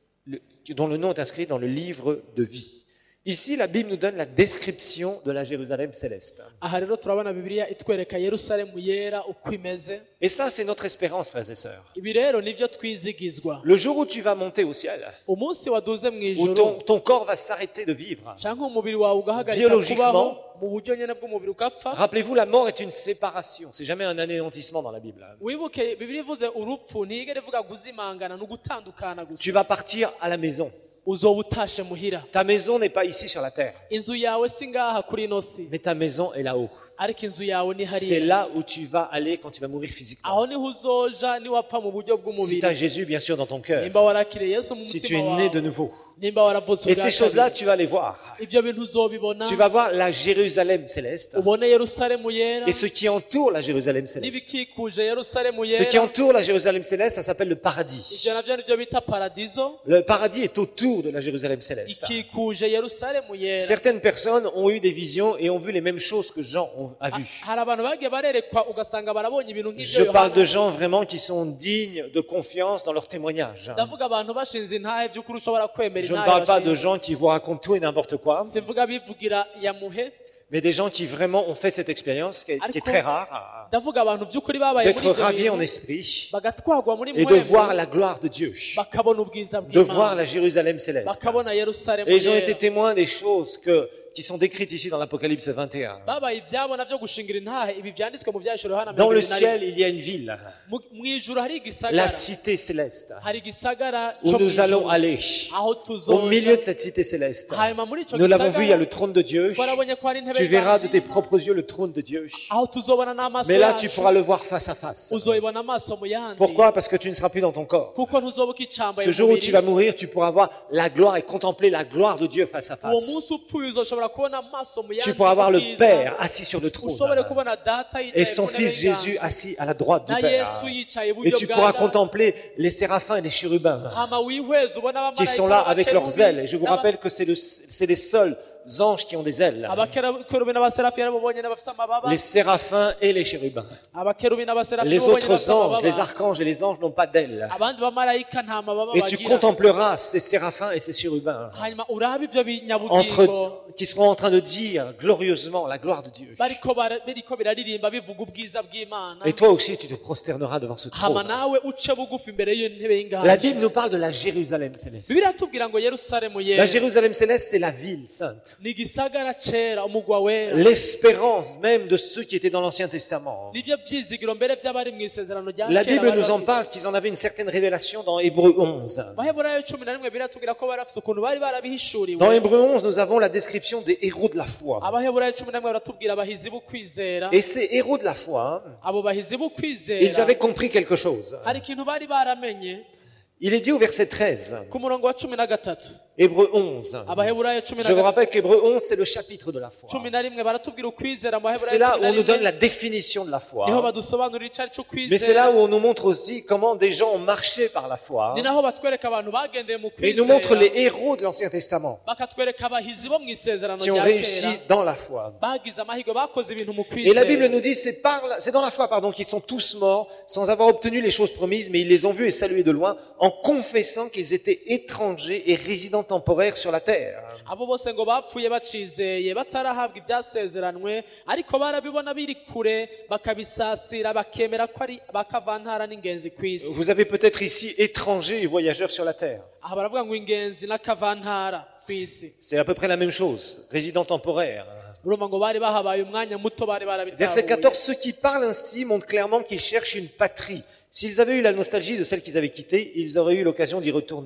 Speaker 2: nom est inscrit dans le livre de vie. Ici, la Bible nous donne la description de la Jérusalem céleste.
Speaker 3: aha rero turabona bibiliya itwereka yerusalemu yera uko imeze.
Speaker 2: Et ça, c'est notre espérance, frères et sœurs.
Speaker 3: Ibi rero nivyo twizigizwa.
Speaker 2: Le jour où tu vas monter au ciel,
Speaker 3: umunsi waduze mu
Speaker 2: où
Speaker 3: ijuru
Speaker 2: ton corps va s'arrêter de vivre,
Speaker 3: canke umubiri wawe ugahagarika
Speaker 2: biologiquement,
Speaker 3: kubaho mu buryo nyene bw'umubiri ugapfa.
Speaker 2: rappelez-vous, la mort est une séparation. C'est jamais un anéantissement dans la Bible.
Speaker 3: Wibuke bibiliya ivuze urupfu ntiyigere ivuga guzimangana n'ugutandukana gusa.
Speaker 2: Tu vas partir à la maison.
Speaker 3: Uzoba utashe muhira.
Speaker 2: Ta maison n'est pas ici sur la terre,
Speaker 3: Inzu yawe si ngaha kuri ino si,
Speaker 2: mais ta maison est là-haut.
Speaker 3: ariko inzu yawe ni
Speaker 2: C'est
Speaker 3: hariya.
Speaker 2: là où tu vas aller quand tu vas mourir physiquement.
Speaker 3: Aho niho uzoja niwapfa mu buryo
Speaker 2: Si
Speaker 3: bw'umubiri.
Speaker 2: tu as Jésus, bien sûr, dans ton cœur,
Speaker 3: Nimba warakiriye Yesu mu
Speaker 2: si tu es
Speaker 3: mutima
Speaker 2: né de
Speaker 3: wawe,
Speaker 2: nouveau.
Speaker 3: nimba waravutse
Speaker 2: Et
Speaker 3: ubwa
Speaker 2: ces choses-là,
Speaker 3: kabiri,
Speaker 2: tu vas les voir.
Speaker 3: ivyo bintu uzobibona.
Speaker 2: Tu vas voir la Jérusalem céleste
Speaker 3: Ubone Yerusalemu yera
Speaker 2: et ce qui entoure la Jérusalem céleste.
Speaker 3: n'ibikikuje Yerusalemu
Speaker 2: Ce qui
Speaker 3: yera.
Speaker 2: entoure la Jérusalem céleste, ça s'appelle le paradis.
Speaker 3: Ivyo navyo nivyo bita paradizo,
Speaker 2: Le paradis est autour de la Jérusalem céleste.
Speaker 3: ikikuje Yerusalemu yera.
Speaker 2: Certaines personnes ont eu des visions et ont vu les mêmes choses que Jean a vues.
Speaker 3: Hari abantu bagiye barerekwa ugasanga barabonye ibintu
Speaker 2: Je
Speaker 3: nk'ivyo
Speaker 2: parle de
Speaker 3: Yohana.
Speaker 2: gens vraiment qui sont dignes de confiance dans leur témoignage.
Speaker 3: Ndavuga abantu bashinze intahe by'ukuri ushobora kwemera
Speaker 2: Je ne
Speaker 3: intahe
Speaker 2: parle pas de
Speaker 3: bashinze.
Speaker 2: gens qui vous racontent tout et n'importe quoi,
Speaker 3: Simvuga bivugira yamuhe,
Speaker 2: mais des gens qui vraiment ont fait cette expérience qui est très rare,
Speaker 3: ndavuga abantu by'ukuri babaye muri
Speaker 2: d'être
Speaker 3: ivyo
Speaker 2: ravis en
Speaker 3: bintu
Speaker 2: esprit
Speaker 3: bagatwagwa muri
Speaker 2: et de voir
Speaker 3: mwemwe
Speaker 2: la gloire de Dieu,
Speaker 3: bakabona ubwiza
Speaker 2: de voir
Speaker 3: bw'Imana,
Speaker 2: la Jérusalem céleste.
Speaker 3: bakabona Yerusalemu
Speaker 2: Et ils ont été
Speaker 3: yera.
Speaker 2: témoins des choses qui sont décrites ici dans l'Apocalypse 21.
Speaker 3: babaye ibyabo navyo gushingira intahe ibi byanditswe mu byahishuro Yohana
Speaker 2: Dans le
Speaker 3: 21.
Speaker 2: ciel, il y a une ville,
Speaker 3: Mw'ijuru hari
Speaker 2: la
Speaker 3: igisagara,
Speaker 2: cité céleste,
Speaker 3: hari igisagara
Speaker 2: où
Speaker 3: co
Speaker 2: nous allons
Speaker 3: mw'ijuru
Speaker 2: aller.
Speaker 3: aho
Speaker 2: Au milieu
Speaker 3: tuzoja.
Speaker 2: de cette cité céleste,
Speaker 3: Hanyuma muri ico
Speaker 2: nous l'avons vu, il y a le
Speaker 3: gisagara
Speaker 2: trône de Dieu.
Speaker 3: twarabonye ko hari intebe
Speaker 2: Tu verras de tes
Speaker 3: y'Imana,
Speaker 2: propres yeux le trône de Dieu.
Speaker 3: aho tuzobona n'amaso
Speaker 2: Mais là, tu
Speaker 3: yacu,
Speaker 2: pourras le voir face à face.
Speaker 3: uzoyibona amaso mu yandi.
Speaker 2: Pourquoi? Parce que tu ne seras plus dans ton corps.
Speaker 3: kuko ntuzoba ukicambaye
Speaker 2: Ce jour où
Speaker 3: umubiri.
Speaker 2: tu vas mourir, tu pourras voir la gloire et contempler la gloire de Dieu face à
Speaker 3: uwo
Speaker 2: face.
Speaker 3: munsi upfuye uzoshobora kubona amaso mu
Speaker 2: Tu
Speaker 3: yandi
Speaker 2: pourras voir le
Speaker 3: ubwiza.
Speaker 2: Père assis sur le trône
Speaker 3: ushobore kubona data
Speaker 2: et
Speaker 3: yicaye
Speaker 2: son
Speaker 3: ku ntebe
Speaker 2: Fils Jésus
Speaker 3: y'inganji,
Speaker 2: assis à la droite du
Speaker 3: na
Speaker 2: Père.
Speaker 3: Yesu yicaye
Speaker 2: Et
Speaker 3: iburyo
Speaker 2: tu
Speaker 3: bwa
Speaker 2: pourras
Speaker 3: data.
Speaker 2: contempler les séraphins et les chérubins
Speaker 3: Hama wihweze ubona
Speaker 2: qui
Speaker 3: abamarayika
Speaker 2: sont là avec leurs
Speaker 3: b'abakerubi
Speaker 2: ailes. Et je vous rappelle que c'est les seuls anges qui ont des ailes.
Speaker 3: abakerubi n'abaserafi aribo bonyene bafise amababa.
Speaker 2: Les séraphins et les chérubins.
Speaker 3: abakerubi n'abaserafi
Speaker 2: Les
Speaker 3: nibo bonyene
Speaker 2: autres
Speaker 3: bafise
Speaker 2: anges, les
Speaker 3: amababa.
Speaker 2: archanges et les anges n'ont pas d'ailes.
Speaker 3: abandi bamarayika nta mababa
Speaker 2: Et tu
Speaker 3: bagira.
Speaker 2: contempleras ces séraphins et ces chérubins
Speaker 3: hanyuma urabe ivyo binyabugingo
Speaker 2: qui seront en train de dire glorieusement la gloire de Dieu.
Speaker 3: biriko biraririmba bivuga ubwiza bw'Imana.
Speaker 2: Et toi aussi, tu te prosterneras devant ce
Speaker 3: hama
Speaker 2: trône.
Speaker 3: nawe uce bugufi imbere y'iyo ntebe
Speaker 2: La
Speaker 3: y'inganji.
Speaker 2: Bible nous parle de la Jérusalem céleste.
Speaker 3: bibiliya tubwira ngo Yerusalemu
Speaker 2: La
Speaker 3: yera
Speaker 2: Jérusalem céleste, c'est la ville sainte.
Speaker 3: ni igisagara cera, umugwa wera.
Speaker 2: L'espérance même de ceux qui étaient dans l'Ancien Testament.
Speaker 3: nivyo byizigiro mbere by'abari mu isezerano rya
Speaker 2: La
Speaker 3: kera
Speaker 2: Bible
Speaker 3: bari
Speaker 2: nous en
Speaker 3: bafise.
Speaker 2: parle qu'ils en avaient une certaine révélation dans Hébreux 11.
Speaker 3: Abaheburayo 11 biratubwira ko bari bafise ukuntu bari barabihishuriwe.
Speaker 2: Dans Hébreux 11, nous avons la description des héros de la foi.
Speaker 3: Abaheburayo 11 baratubwira abahizi b'ukwizera.
Speaker 2: Et ces héros de la foi,
Speaker 3: abo bahizi
Speaker 2: ils
Speaker 3: b'ukwizera
Speaker 2: avaient compris quelque chose.
Speaker 3: hari ikintu bari baramenye.
Speaker 2: Il est dit au verset 13,
Speaker 3: ku murongo wa 13
Speaker 2: Hébreux 11.
Speaker 3: abaheburayo
Speaker 2: Je vous
Speaker 3: 11
Speaker 2: rappelle qu'Hébreux 11, c'est le chapitre de la foi.
Speaker 3: baratubwira ukwizera mu
Speaker 2: C'est
Speaker 3: baheburayo
Speaker 2: là où on nous donne
Speaker 3: 11
Speaker 2: la définition de la
Speaker 3: niho
Speaker 2: foi.
Speaker 3: badusobanurira icari
Speaker 2: Mais c'est là
Speaker 3: c'ukwizera.
Speaker 2: où on nous montre aussi comment des gens ont marché par la foi.
Speaker 3: ni naho batwereka abantu bagendeye mu
Speaker 2: Et ils nous montrent
Speaker 3: kwizera,
Speaker 2: les héros de l'Ancien Testament
Speaker 3: bakatwereka abahizi bo mu isezerano
Speaker 2: qui ont
Speaker 3: rya
Speaker 2: réussi
Speaker 3: kera
Speaker 2: dans la foi.
Speaker 3: bagize amahirwe bakoze ibintu mu
Speaker 2: Et la Bible
Speaker 3: kwizera.
Speaker 2: nous dit, c'est dans la foi, pardon, qu'ils sont tous morts sans avoir obtenu les choses promises, mais ils les ont vus et salués de loin en confessant qu'ils étaient étrangers et résidents temporaires sur la terre.
Speaker 3: abo bose ngo bapfuye bacizeye batarahabwa ibyasezeranwe, ariko barabibona biri kure bakabisasira bakemera ko ari bakavantara n'ingenzi ku isi.
Speaker 2: Vous avez peut-être ici étrangers et voyageurs sur la terre.
Speaker 3: aha baravuga ngo ingenzi n'akavantara ku isi.
Speaker 2: C'est à peu près la même chose, résidents temporaires.
Speaker 3: urumva ngo bari bahabaye umwanya muto bari
Speaker 2: Verset
Speaker 3: barabitahuye.
Speaker 2: 14, ceux qui parlent ainsi montrent clairement qu'ils cherchent une patrie. S'ils avaient eu la nostalgie de celle qu'ils avaient quittée, ils auraient eu l'occasion d'y retourner.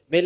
Speaker 2: Mais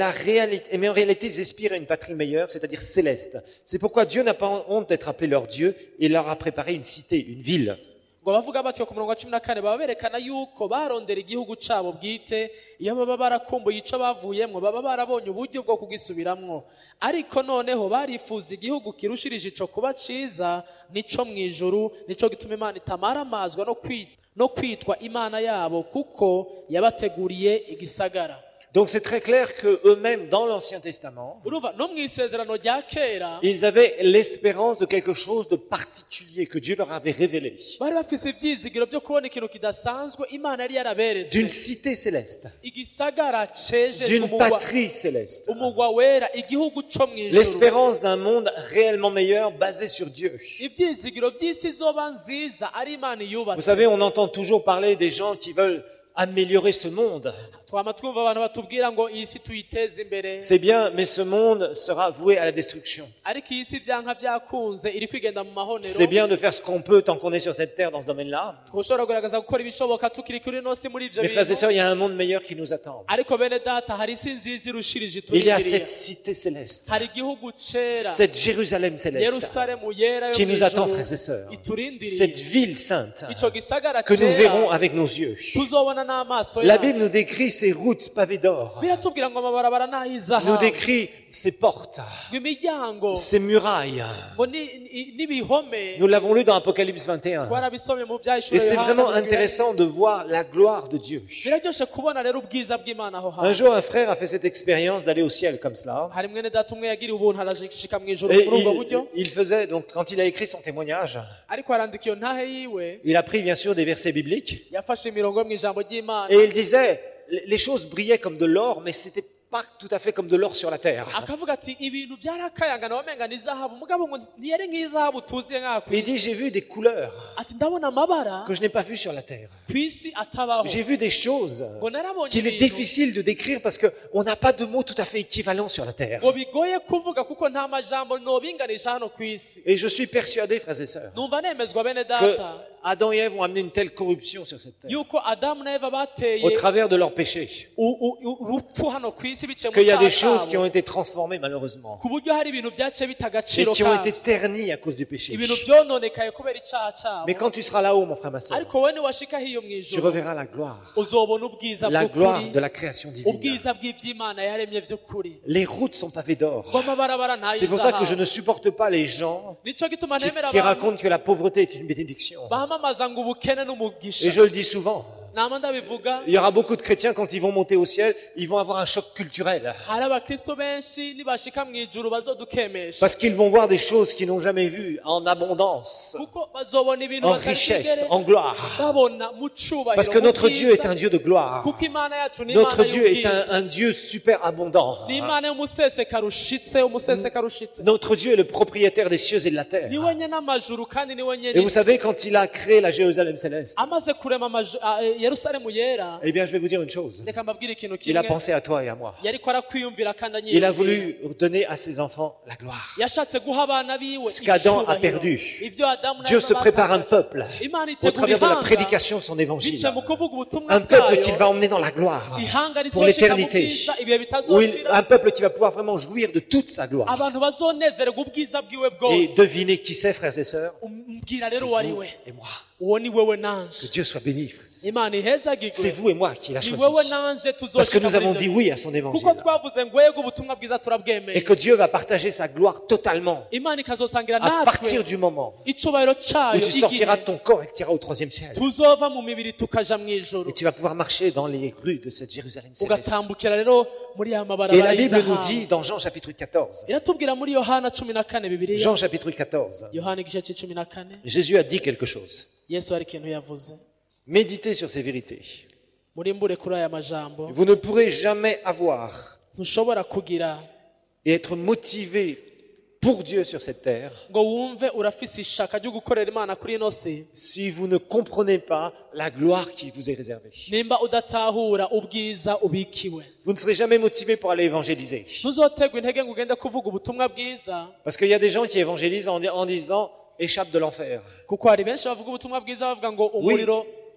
Speaker 2: en réalité, ils aspirent à une patrie meilleure, c'est-à-dire céleste. C'est pourquoi Dieu n'a pas honte d'être appelé leur Dieu et leur a préparé une cité, une ville.
Speaker 3: ngo bavuga batyo ku murongo wa 14 baba berekana yuko barondera igihugu cabo bwite iyo baba barakumbuye ico bavuyemwo baba barabonye uburyo bwo kugisubiramwo ariko noneho barifuza igihugu kirushirije ico kuba ciza nico mwijuru nico gituma Imana itamara amazwa no kwitwa Imana yabo kuko yabateguriye igisagara.
Speaker 2: Donc c'est très clair que eux-mêmes, dans l'Ancien Testament,
Speaker 3: urumva no mwisezerano rya kera
Speaker 2: ils avaient l'espérance de quelque chose de particulier que Dieu leur avait révélé.
Speaker 3: bari bafise ivyizigiro byo kubona ikintu kidasanzwe Imana yari yaraberetse
Speaker 2: D'une cité céleste,
Speaker 3: igisagara ceje
Speaker 2: d'une patrie céleste.
Speaker 3: umugwa wera igihugu co mwijuru
Speaker 2: L'espérance d'un monde réellement meilleur basé sur Dieu.
Speaker 3: ivyizigiro vy'isi zoba nziza ari Imana
Speaker 2: Vous
Speaker 3: yubatse.
Speaker 2: savez, on entend toujours parler des gens qui veulent améliorer ce monde.
Speaker 3: twama twumva abantu batubwira ngo iyi si tuyiteze imbere
Speaker 2: C'est bien, mais ce monde sera voué à la destruction.
Speaker 3: ariko iyi si vyanka vyakunze iri kwigenda mu mahonero.
Speaker 2: C'est bien de faire ce qu'on peut tant qu'on est sur cette terre dans ce domaine-là.
Speaker 3: twoshobora kugaragaza gukora ibishoboka tukiri kuri no si muri ivyo
Speaker 2: Mes frères et
Speaker 3: bintu
Speaker 2: sœurs, il y a un monde meilleur qui nous attend.
Speaker 3: ariko bene data hari isi nziza irushirije
Speaker 2: Il y a
Speaker 3: iturindiriye
Speaker 2: cette cité céleste,
Speaker 3: hari igihugu cera
Speaker 2: cette Jérusalem céleste
Speaker 3: Yerusalemu yera yo
Speaker 2: qui nous attend,
Speaker 3: mwijuru
Speaker 2: frères et sœurs.
Speaker 3: iturindiriye
Speaker 2: Cette ville sainte
Speaker 3: ico gisagara
Speaker 2: que nous verrons
Speaker 3: cera
Speaker 2: avec nos yeux.
Speaker 3: tuzobona n'amaso
Speaker 2: La Bible
Speaker 3: yacu
Speaker 2: nous décrit ces routes pavées d'or,
Speaker 3: biratubwira ngo amabarabara
Speaker 2: nous
Speaker 3: n'ayizahabu
Speaker 2: décrit ces portes,
Speaker 3: ngo imiryango
Speaker 2: ces murailles.
Speaker 3: ngo n'ibihome
Speaker 2: Nous l'avons lu dans Apocalypse 21.
Speaker 3: twarabisomye mu
Speaker 2: Et
Speaker 3: vyahishuro
Speaker 2: c'est
Speaker 3: Yohana
Speaker 2: vraiment
Speaker 3: 21.
Speaker 2: intéressant de voir la gloire de Dieu.
Speaker 3: biraryoshe kubona rero ubwiza bw'Imana aho
Speaker 2: Un
Speaker 3: hantu.
Speaker 2: jour, un frère a fait cette expérience d'aller au ciel comme cela.
Speaker 3: hari mwene data umwe yagiriye ubuntu arashika mu ijuru
Speaker 2: Et
Speaker 3: muri ubwo buryo
Speaker 2: il faisait, donc, quand il a écrit son témoignage,
Speaker 3: ariko arandika iyo ntahe yiwe
Speaker 2: il a pris bien sûr des versets bibliques.
Speaker 3: yafashe imirongo yo mu ijambo ry'Imana
Speaker 2: Et il disait, les choses brillaient comme de l'or, mais c'était pas tout à fait comme de l'or sur la terre.
Speaker 3: akavuga ati ibintu byarakayangana wamenga ni zahabu mugabo ngo ntiyari nk'izahabu tuziye nk'aha
Speaker 2: Mais il dit,
Speaker 3: kw'isi
Speaker 2: j'ai vu des couleurs
Speaker 3: ati ndabona amabara
Speaker 2: que je n'ai pas vues sur la terre.
Speaker 3: kw'isi atabaho
Speaker 2: J'ai vu des choses
Speaker 3: ngo narabonye
Speaker 2: qu'il est
Speaker 3: ibintu
Speaker 2: difficile de décrire parce qu'on n'a pas de mots tout à fait équivalents sur la terre.
Speaker 3: ngo bigoye kuvuga kuko nta majambo nobinganisha hano kw'isi
Speaker 2: Et je suis persuadé, frères et sœurs,
Speaker 3: numva nemezwa bene
Speaker 2: que
Speaker 3: data
Speaker 2: Adam et Ève ont amené une telle corruption sur cette terre
Speaker 3: yuko Adamu na Eva bateye
Speaker 2: au travers de leurs péchés
Speaker 3: urupfu hano kw'isi biciye mu
Speaker 2: qu'il y a des
Speaker 3: cyaha
Speaker 2: choses qui
Speaker 3: cyabo
Speaker 2: ont été transformées malheureusement
Speaker 3: ku buryo hari ibintu byaciye bita
Speaker 2: et
Speaker 3: agaciro
Speaker 2: qui ont été
Speaker 3: kabyo
Speaker 2: ternies à cause du péché.
Speaker 3: ibintu byononekaye kubera icyaha cyabo
Speaker 2: Mais quand tu seras là-haut, mon frère, ma soeur,
Speaker 3: ariko wowe niwashika hiyo mu
Speaker 2: tu
Speaker 3: ijuru
Speaker 2: reverras la gloire,
Speaker 3: uzobona ubwiza
Speaker 2: la gloire
Speaker 3: bw'ukuri
Speaker 2: de la création divine.
Speaker 3: ubwiza bw'ivy'Imana yaremye vy'ukuri
Speaker 2: Les routes sont pavées d'or.
Speaker 3: ngo amabarabara
Speaker 2: C'est pour ça que je
Speaker 3: ntayizahabu
Speaker 2: ne supporte pas les gens
Speaker 3: nico gituma ntemera
Speaker 2: qui
Speaker 3: abantu
Speaker 2: racontent que la pauvreté est une bénédiction.
Speaker 3: bamamaza ngo ubukene n'umugisha
Speaker 2: Et je le dis souvent,
Speaker 3: nama ndabivuga
Speaker 2: il y aura beaucoup de chrétiens quand ils vont monter au ciel, ils vont avoir un choc culturel.
Speaker 3: hari abakristo benshi nibashika mu ijuru bazodukemesha
Speaker 2: Parce qu'ils vont voir des choses qu'ils n'ont jamais vues en abondance,
Speaker 3: kuko bazobona ibintu
Speaker 2: en richesse,
Speaker 3: batatigere
Speaker 2: en gloire.
Speaker 3: babona mu cubahiro
Speaker 2: Parce que
Speaker 3: mu
Speaker 2: notre Dieu est
Speaker 3: bwiza.
Speaker 2: un Dieu de gloire.
Speaker 3: kuko imana yacu ni
Speaker 2: Notre
Speaker 3: imana
Speaker 2: Dieu est
Speaker 3: y'ubwiza
Speaker 2: un Dieu super abondant.
Speaker 3: ni imana y'umuseseka rushitse umuseseka rushitse
Speaker 2: Notre Dieu est le propriétaire des cieux et de la terre.
Speaker 3: ni we nyene amajuru kandi ni we nyene
Speaker 2: Et vous
Speaker 3: isi.
Speaker 2: savez, quand il a créé la Jérusalem céleste,
Speaker 3: amaze kurema yerusalemu yera
Speaker 2: eh bien, je vais vous dire une chose.
Speaker 3: reka mbabwire ikintu
Speaker 2: Il a
Speaker 3: kimwe
Speaker 2: pensé à toi et à moi.
Speaker 3: yariko arakwiyumvira kandi
Speaker 2: Il a
Speaker 3: anyiyumvira
Speaker 2: voulu donner à ses enfants la gloire.
Speaker 3: yashatse guha abana biwe
Speaker 2: Ce qu'Adam a
Speaker 3: icubahiro.
Speaker 2: perdu.
Speaker 3: ivyo Adamu na
Speaker 2: Dieu
Speaker 3: Eva
Speaker 2: se prépare un
Speaker 3: batakaje.
Speaker 2: peuple
Speaker 3: Imana
Speaker 2: au
Speaker 3: itegura
Speaker 2: travers de la
Speaker 3: ihanga
Speaker 2: prédication de son évangile.
Speaker 3: bice mu kuvuga ubutumwa
Speaker 2: Un peuple
Speaker 3: bwayo
Speaker 2: qu'il va emmener dans la gloire
Speaker 3: ihanga
Speaker 2: pour
Speaker 3: rizoshika mu
Speaker 2: l'éternité.
Speaker 3: bwiza ibihe
Speaker 2: Un
Speaker 3: bitazoshira
Speaker 2: peuple qui va pouvoir vraiment jouir de toute sa gloire.
Speaker 3: abantu bazonezererwa ubwiza bwiwe
Speaker 2: Et
Speaker 3: bwose
Speaker 2: devinez qui c'est, frères et sœurs?
Speaker 3: umbwira
Speaker 2: C'est
Speaker 3: rero uwo ari
Speaker 2: vous
Speaker 3: we
Speaker 2: et moi.
Speaker 3: uwo ni wewe
Speaker 2: Que
Speaker 3: nanje
Speaker 2: Dieu soit béni, frères et sœurs.
Speaker 3: imana
Speaker 2: C'est
Speaker 3: ihezagirwe
Speaker 2: vous et moi qui l'a
Speaker 3: ni wewe
Speaker 2: choisi.
Speaker 3: nanje
Speaker 2: Parce que
Speaker 3: tuzoshika
Speaker 2: nous
Speaker 3: muri
Speaker 2: avons
Speaker 3: ivyo
Speaker 2: dit
Speaker 3: bihe.
Speaker 2: oui à son évangile.
Speaker 3: kuko twavuze ngo yego ubutumwa bwiza
Speaker 2: Et
Speaker 3: turabwemeye
Speaker 2: que Dieu va partager sa gloire totalement
Speaker 3: imana ikazosangira
Speaker 2: à partir
Speaker 3: natwe
Speaker 2: du moment
Speaker 3: icubahiro
Speaker 2: où
Speaker 3: cayo
Speaker 2: tu sortiras de
Speaker 3: igihe
Speaker 2: ton corps et que tu iras au troisième ciel.
Speaker 3: tuzova mu mibiri tukaja mu ijuru
Speaker 2: Et tu vas pouvoir marcher dans les rues de cette Jérusalem céleste.
Speaker 3: ugatambukira rero muri ya
Speaker 2: Et
Speaker 3: mabarabara
Speaker 2: la Bible nous
Speaker 3: y'izahabu.
Speaker 2: dit dans Jean chapitre 14,
Speaker 3: iratubwira muri yohana 14 bibiliya
Speaker 2: Jean chapitre 14,
Speaker 3: yohana igice c'14
Speaker 2: Jésus a dit quelque chose.
Speaker 3: yesu hari ikintu yavuze
Speaker 2: Méditez sur ces vérités.
Speaker 3: murimbure kuri aya majambo
Speaker 2: Vous ne pourrez jamais avoir
Speaker 3: ntushobora kugira
Speaker 2: et être motivé pour Dieu sur cette terre
Speaker 3: ngo wumve urafise ishaka ryo gukorera imana kuri ino si
Speaker 2: si vous ne comprenez pas la gloire qui vous est réservée.
Speaker 3: nimba udatahura ubwiza ubikiwe
Speaker 2: Vous ne serez jamais motivé pour aller évangéliser.
Speaker 3: ntuzoterwa intege ngo ugende kuvuga ubutumwa bwiza
Speaker 2: Parce qu'il y a des gens qui évangélisent en disant échappe de l'enfer.
Speaker 3: kuko hari benshi bavuga ubutumwa bwiza bavuga ngo umuriro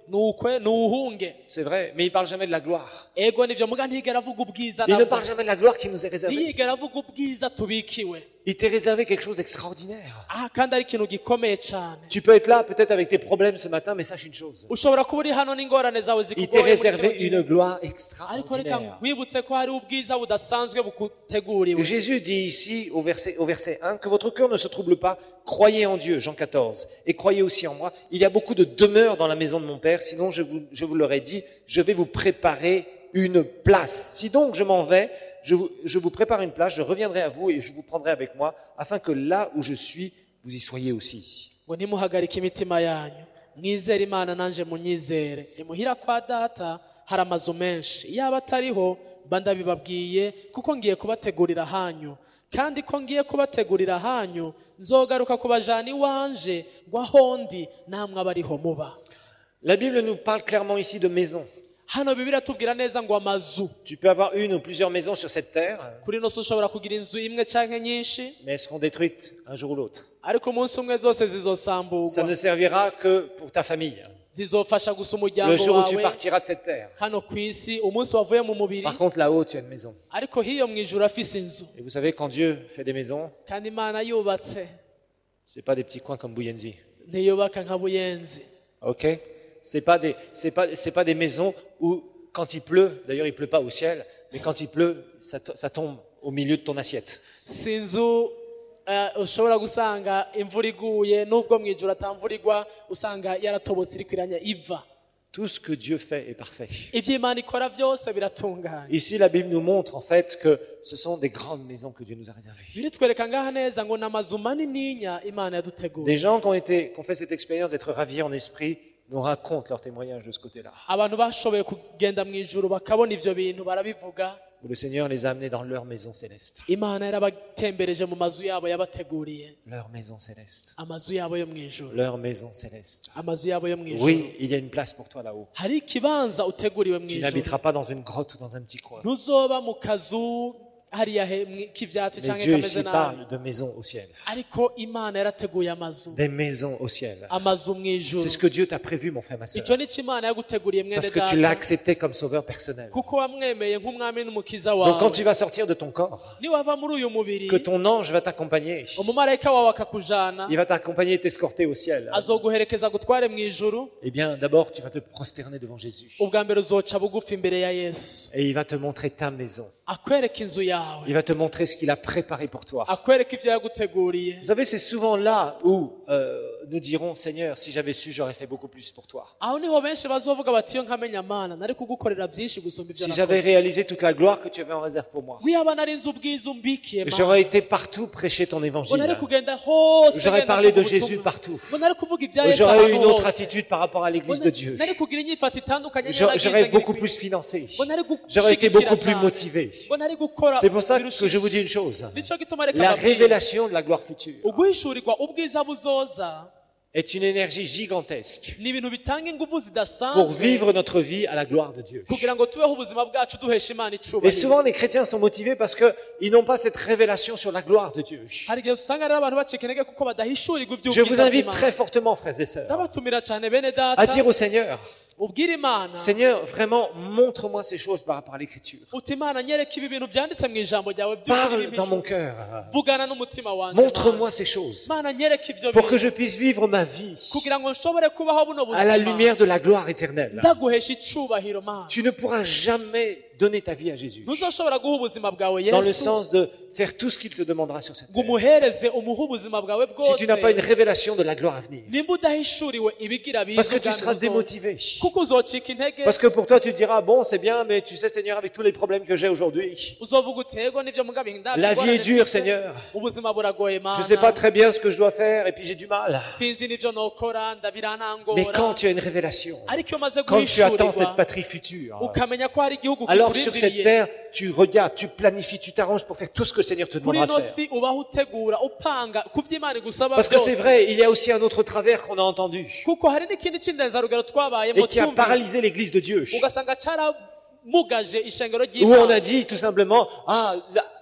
Speaker 3: nuwuhunge.
Speaker 2: C'est vrai, mais il parle jamais de la gloire.
Speaker 3: Ego nivyo muga ntigera avuga ubwiza
Speaker 2: Il ne
Speaker 3: nabwo.
Speaker 2: parle jamais de la gloire qui nous est réservée.
Speaker 3: Ntiyigera avuga ubwiza tubikiwe.
Speaker 2: Il t'est réservé quelque chose d'extraordinaire.
Speaker 3: Kandi ari ikintu gikomeye cyane.
Speaker 2: Tu peux être là peut-être avec tes problèmes ce matin, mais sache une chose.
Speaker 3: Ushobora kuba uri hano n'ingorane zawe
Speaker 2: Il t'est
Speaker 3: zikugoye muri kino
Speaker 2: réservé
Speaker 3: gihe.
Speaker 2: une gloire
Speaker 3: Ariko reka
Speaker 2: extraordinaire.
Speaker 3: wibutse ko hari ubwiza budasanzwe bukuteguriwe.
Speaker 2: Jésus dit ici au verset 1 que votre cœur ne se trouble pas. Croyez en Dieu, Jean 14, et croyez aussi en moi. Il y a beaucoup de demeures dans la maison de mon Père, sinon je vous l'aurais dit, je vais vous préparer une place. Si donc je m'en vais, je vous prépare une place, je reviendrai à vous et je vous prendrai avec moi, afin que là où je suis, vous y soyez aussi.
Speaker 3: Ngo ntimuhagarike imitima yanyu mwizere Imana nanje munyizere. Imuhira kwa data hari amazu menshi, iyaba atariho mba ndabibabwiye, kuko ngiye kubategurira hanyu. Kandi ko ngiye kubategurira hanyu, nzogaruka kubajana iwanje ngo aho ndi namwe abariho muba.
Speaker 2: La Bible nous parle clairement ici de maisons.
Speaker 3: Hano Bibiliya tubwira neza ngo amazu.
Speaker 2: Tu peux avoir une ou plusieurs maisons sur cette terre,
Speaker 3: Kuri ino si ushobora kugira inzu imwe canke nyinshi,
Speaker 2: mais elles seront détruites un jour ou l'autre.
Speaker 3: ariko umunsi umwe zose
Speaker 2: Ça
Speaker 3: zizosamburwa.
Speaker 2: ne servira que pour ta famille.
Speaker 3: Zizofasha gusa
Speaker 2: Le
Speaker 3: umuryango
Speaker 2: jour où tu
Speaker 3: wawe
Speaker 2: partiras de cette terre.
Speaker 3: hano ku isi, umunsi wavuye mu mubiri.
Speaker 2: Par contre, là-haut, tu as une maison.
Speaker 3: Ariko hiyo mu ijuru afise inzu.
Speaker 2: Et vous savez, quand Dieu fait des maisons,
Speaker 3: Kandi Imana yubatse
Speaker 2: c'est pas des petits coins comme Bouyenzi.
Speaker 3: ntiyubaka nka Buyenzi.
Speaker 2: Ok? C'est pas des maisons où, quand il pleut, d'ailleurs, il pleut pas au ciel, mais quand il pleut, ça tombe au milieu de ton assiette.
Speaker 3: Si inzu ushobora gusanga imvura iguye, nubwo mu ijuru atamvura igwa, usanga yaratobotse iri kwiranya iva.
Speaker 2: Tout ce que Dieu fait est parfait.
Speaker 3: Ivyo Imana ikora byose biratunganye.
Speaker 2: Ici, la Bible nous montre en fait que ce sont des grandes maisons que Dieu nous a réservées.
Speaker 3: Biritwereka ngaha neza ngo n'amazu manininya Imana yadutegura.
Speaker 2: Des gens qui ont fait cette expérience d'être ravis en esprit nous racontent leur témoignage de ce côté-là.
Speaker 3: Abantu bashoboye kugenda mu ijuru bakabona ivyo bintu barabivuga.
Speaker 2: Où le Seigneur les a amenés dans leur maison céleste.
Speaker 3: Imana yarabatembereje mu mazu yabo yabateguriye.
Speaker 2: Leur maison céleste.
Speaker 3: Amazu yabo yo mu ijuru.
Speaker 2: Leur maison céleste.
Speaker 3: Amazu yabo yo mu ijuru.
Speaker 2: Oui, il y a une place pour toi là-haut.
Speaker 3: Hari ikibanza uteguriwe mu
Speaker 2: Tu
Speaker 3: ijuru.
Speaker 2: n'habiteras pas dans une grotte ou dans un petit coin.
Speaker 3: Ntuzoba mu kazu hariya k'ivyatsi
Speaker 2: Mais
Speaker 3: canke
Speaker 2: Dieu
Speaker 3: kameze
Speaker 2: ici
Speaker 3: nabi.
Speaker 2: parle de maisons au ciel.
Speaker 3: Ariko Imana yarateguye amazu.
Speaker 2: Des maisons au ciel.
Speaker 3: Amazu mu ijuru.
Speaker 2: C'est ce que Dieu t'a prévu, mon frère, ma sœur.
Speaker 3: Ico nico Imana yaguteguriye mwene
Speaker 2: Parce que tu l'as
Speaker 3: data.
Speaker 2: accepté comme sauveur personnel.
Speaker 3: Kuko wamwemeye nk'umwami n'umukiza
Speaker 2: Donc quand
Speaker 3: wawe.
Speaker 2: tu vas sortir de ton corps,
Speaker 3: Niwava muri uyu mubiri,
Speaker 2: que ton ange va t'accompagner.
Speaker 3: umumarayika wawe akakujana,
Speaker 2: Il va t'accompagner et t'escorter au ciel.
Speaker 3: azoguherekeza gutware mu ijuru.
Speaker 2: Eh bien, d'abord, tu vas te prosterner devant Jésus.
Speaker 3: Ubwa mbere uzoca bugufi imbere ya Yesu.
Speaker 2: Et il va te montrer ta maison.
Speaker 3: Akwereka inzu yawe.
Speaker 2: Il va te montrer ce qu'il a préparé pour toi.
Speaker 3: Akwereka ivyo yaguteguriye.
Speaker 2: Vous savez, c'est souvent là où nous dirons, Seigneur, si j'avais su, j'aurais fait beaucoup plus pour toi.
Speaker 3: Aho niho benshi bazovuga bati iyo nkamenya Mana nari kugukorera byinshi gusumba ivyo
Speaker 2: Si j'avais
Speaker 3: nakoze.
Speaker 2: réalisé toute la gloire que tu avais en réserve pour moi.
Speaker 3: Wiyaba nari nzi ubwiza umbikiye Mana.
Speaker 2: J'aurais été partout prêcher ton
Speaker 3: Ngo nari
Speaker 2: évangile.
Speaker 3: kugenda hose
Speaker 2: J'aurais
Speaker 3: ngenda
Speaker 2: parlé de
Speaker 3: kuvuga
Speaker 2: Jésus
Speaker 3: ubutumwa.
Speaker 2: partout.
Speaker 3: Ngo nari kuvuga ibya Yesu
Speaker 2: J'aurais eu
Speaker 3: ahantu
Speaker 2: une autre
Speaker 3: hose.
Speaker 2: attitude par rapport à l'église de Dieu.
Speaker 3: Nari kugira inyifato itandukanye n'iyo nagize
Speaker 2: J'aurais
Speaker 3: nkiri
Speaker 2: beaucoup
Speaker 3: ku
Speaker 2: plus
Speaker 3: isi.
Speaker 2: financé.
Speaker 3: Ngo nari
Speaker 2: J'aurais été
Speaker 3: gushigikira
Speaker 2: beaucoup plus
Speaker 3: cyane.
Speaker 2: motivé.
Speaker 3: Ngo nari gukora
Speaker 2: C'est pour ça que
Speaker 3: birushije.
Speaker 2: je vous dis une chose.
Speaker 3: Nico gituma reka
Speaker 2: La
Speaker 3: mbabwire.
Speaker 2: révélation de la gloire future
Speaker 3: Uguhishurirwa ubwiza buzoza
Speaker 2: est une énergie gigantesque
Speaker 3: ni ibintu bitanga ingufu
Speaker 2: pour
Speaker 3: zidasanzwe
Speaker 2: vivre notre vie à la gloire de Dieu.
Speaker 3: kugira ngo tubeho ubuzima bwacu duhesha Imana
Speaker 2: Et
Speaker 3: icubahiro.
Speaker 2: souvent, les chrétiens sont motivés parce qu'ils n'ont pas cette révélation sur la gloire de Dieu.
Speaker 3: Hari igihe usanga rero abantu bacika intege kuko badahishurirwa
Speaker 2: Je vous
Speaker 3: iby'ubwiza
Speaker 2: invite
Speaker 3: bw'Imana.
Speaker 2: très fortement, frères et sœurs,
Speaker 3: Ndabatumira cyane bene
Speaker 2: à
Speaker 3: data
Speaker 2: dire au Seigneur,
Speaker 3: ubwire Imana
Speaker 2: Seigneur, vraiment, montre-moi ces choses par rapport à l'écriture.
Speaker 3: uti Imana nyereka ibi bintu byanditse mu ijambo ryawe
Speaker 2: Parle dans mon
Speaker 3: by'ukuri
Speaker 2: cœur.
Speaker 3: vugana n'umutima wanje
Speaker 2: Montre-moi ces choses
Speaker 3: Mana nyereka ivyo
Speaker 2: pour que
Speaker 3: bintu
Speaker 2: je puisse vivre ma vie
Speaker 3: kugira ngo nshobore kubaho buno
Speaker 2: à la
Speaker 3: buzima
Speaker 2: lumière de la gloire éternelle.
Speaker 3: ndaguhesha icubahiro Mana.
Speaker 2: Tu ne pourras jamais donner ta vie à Jésus
Speaker 3: ntuzoshobora guha ubuzima bwawe
Speaker 2: dans le
Speaker 3: Yesu
Speaker 2: sens de faire tout ce qu'il te demandera sur cette
Speaker 3: ngo
Speaker 2: terre.
Speaker 3: umuhereze umuhe ubuzima bwawe
Speaker 2: Si
Speaker 3: bwose
Speaker 2: tu n'as pas une révélation de la gloire à venir.
Speaker 3: nimba udahishuriwe ibigira biza
Speaker 2: Parce que tu
Speaker 3: ubwami
Speaker 2: seras
Speaker 3: buzoza.
Speaker 2: démotivé.
Speaker 3: kuko uzocika intege
Speaker 2: Parce que pour toi, tu diras, bon, c'est bien, mais tu sais, Seigneur, avec tous les problèmes que j'ai aujourd'hui,
Speaker 3: uzovuga utego n'ivyo mugabe
Speaker 2: la vie est dure, Seigneur.
Speaker 3: ubuzima buragoye
Speaker 2: Je ne sais pas
Speaker 3: Mana
Speaker 2: très bien ce que je dois faire et puis j'ai du mal.
Speaker 3: sinzi n'ivyo nokora
Speaker 2: Mais
Speaker 3: ndabiranangora
Speaker 2: quand tu as une révélation,
Speaker 3: ariko iyo umaze
Speaker 2: quand tu attends cette
Speaker 3: guhishurirwa
Speaker 2: patrie future,
Speaker 3: ukamenya ko hari igihugu
Speaker 2: alors sur cette
Speaker 3: kikurindiriye
Speaker 2: terre, tu regardes, tu planifies, tu t'arranges pour faire tout ce que le Seigneur te
Speaker 3: kuri
Speaker 2: demandera
Speaker 3: ino
Speaker 2: de faire.
Speaker 3: si ubaho utegura upanga ku vy'Imana igusaba
Speaker 2: Parce que c'est
Speaker 3: byose
Speaker 2: vrai, il y a aussi un autre travers qu'on a entendu
Speaker 3: kuko hari n'ikindi c'indenzarugero twabayemo
Speaker 2: et qui a paralysé l'église de Dieu.
Speaker 3: ugasanga caramugaje ishengero
Speaker 2: Où on a
Speaker 3: ry'Imana
Speaker 2: dit tout simplement, ah,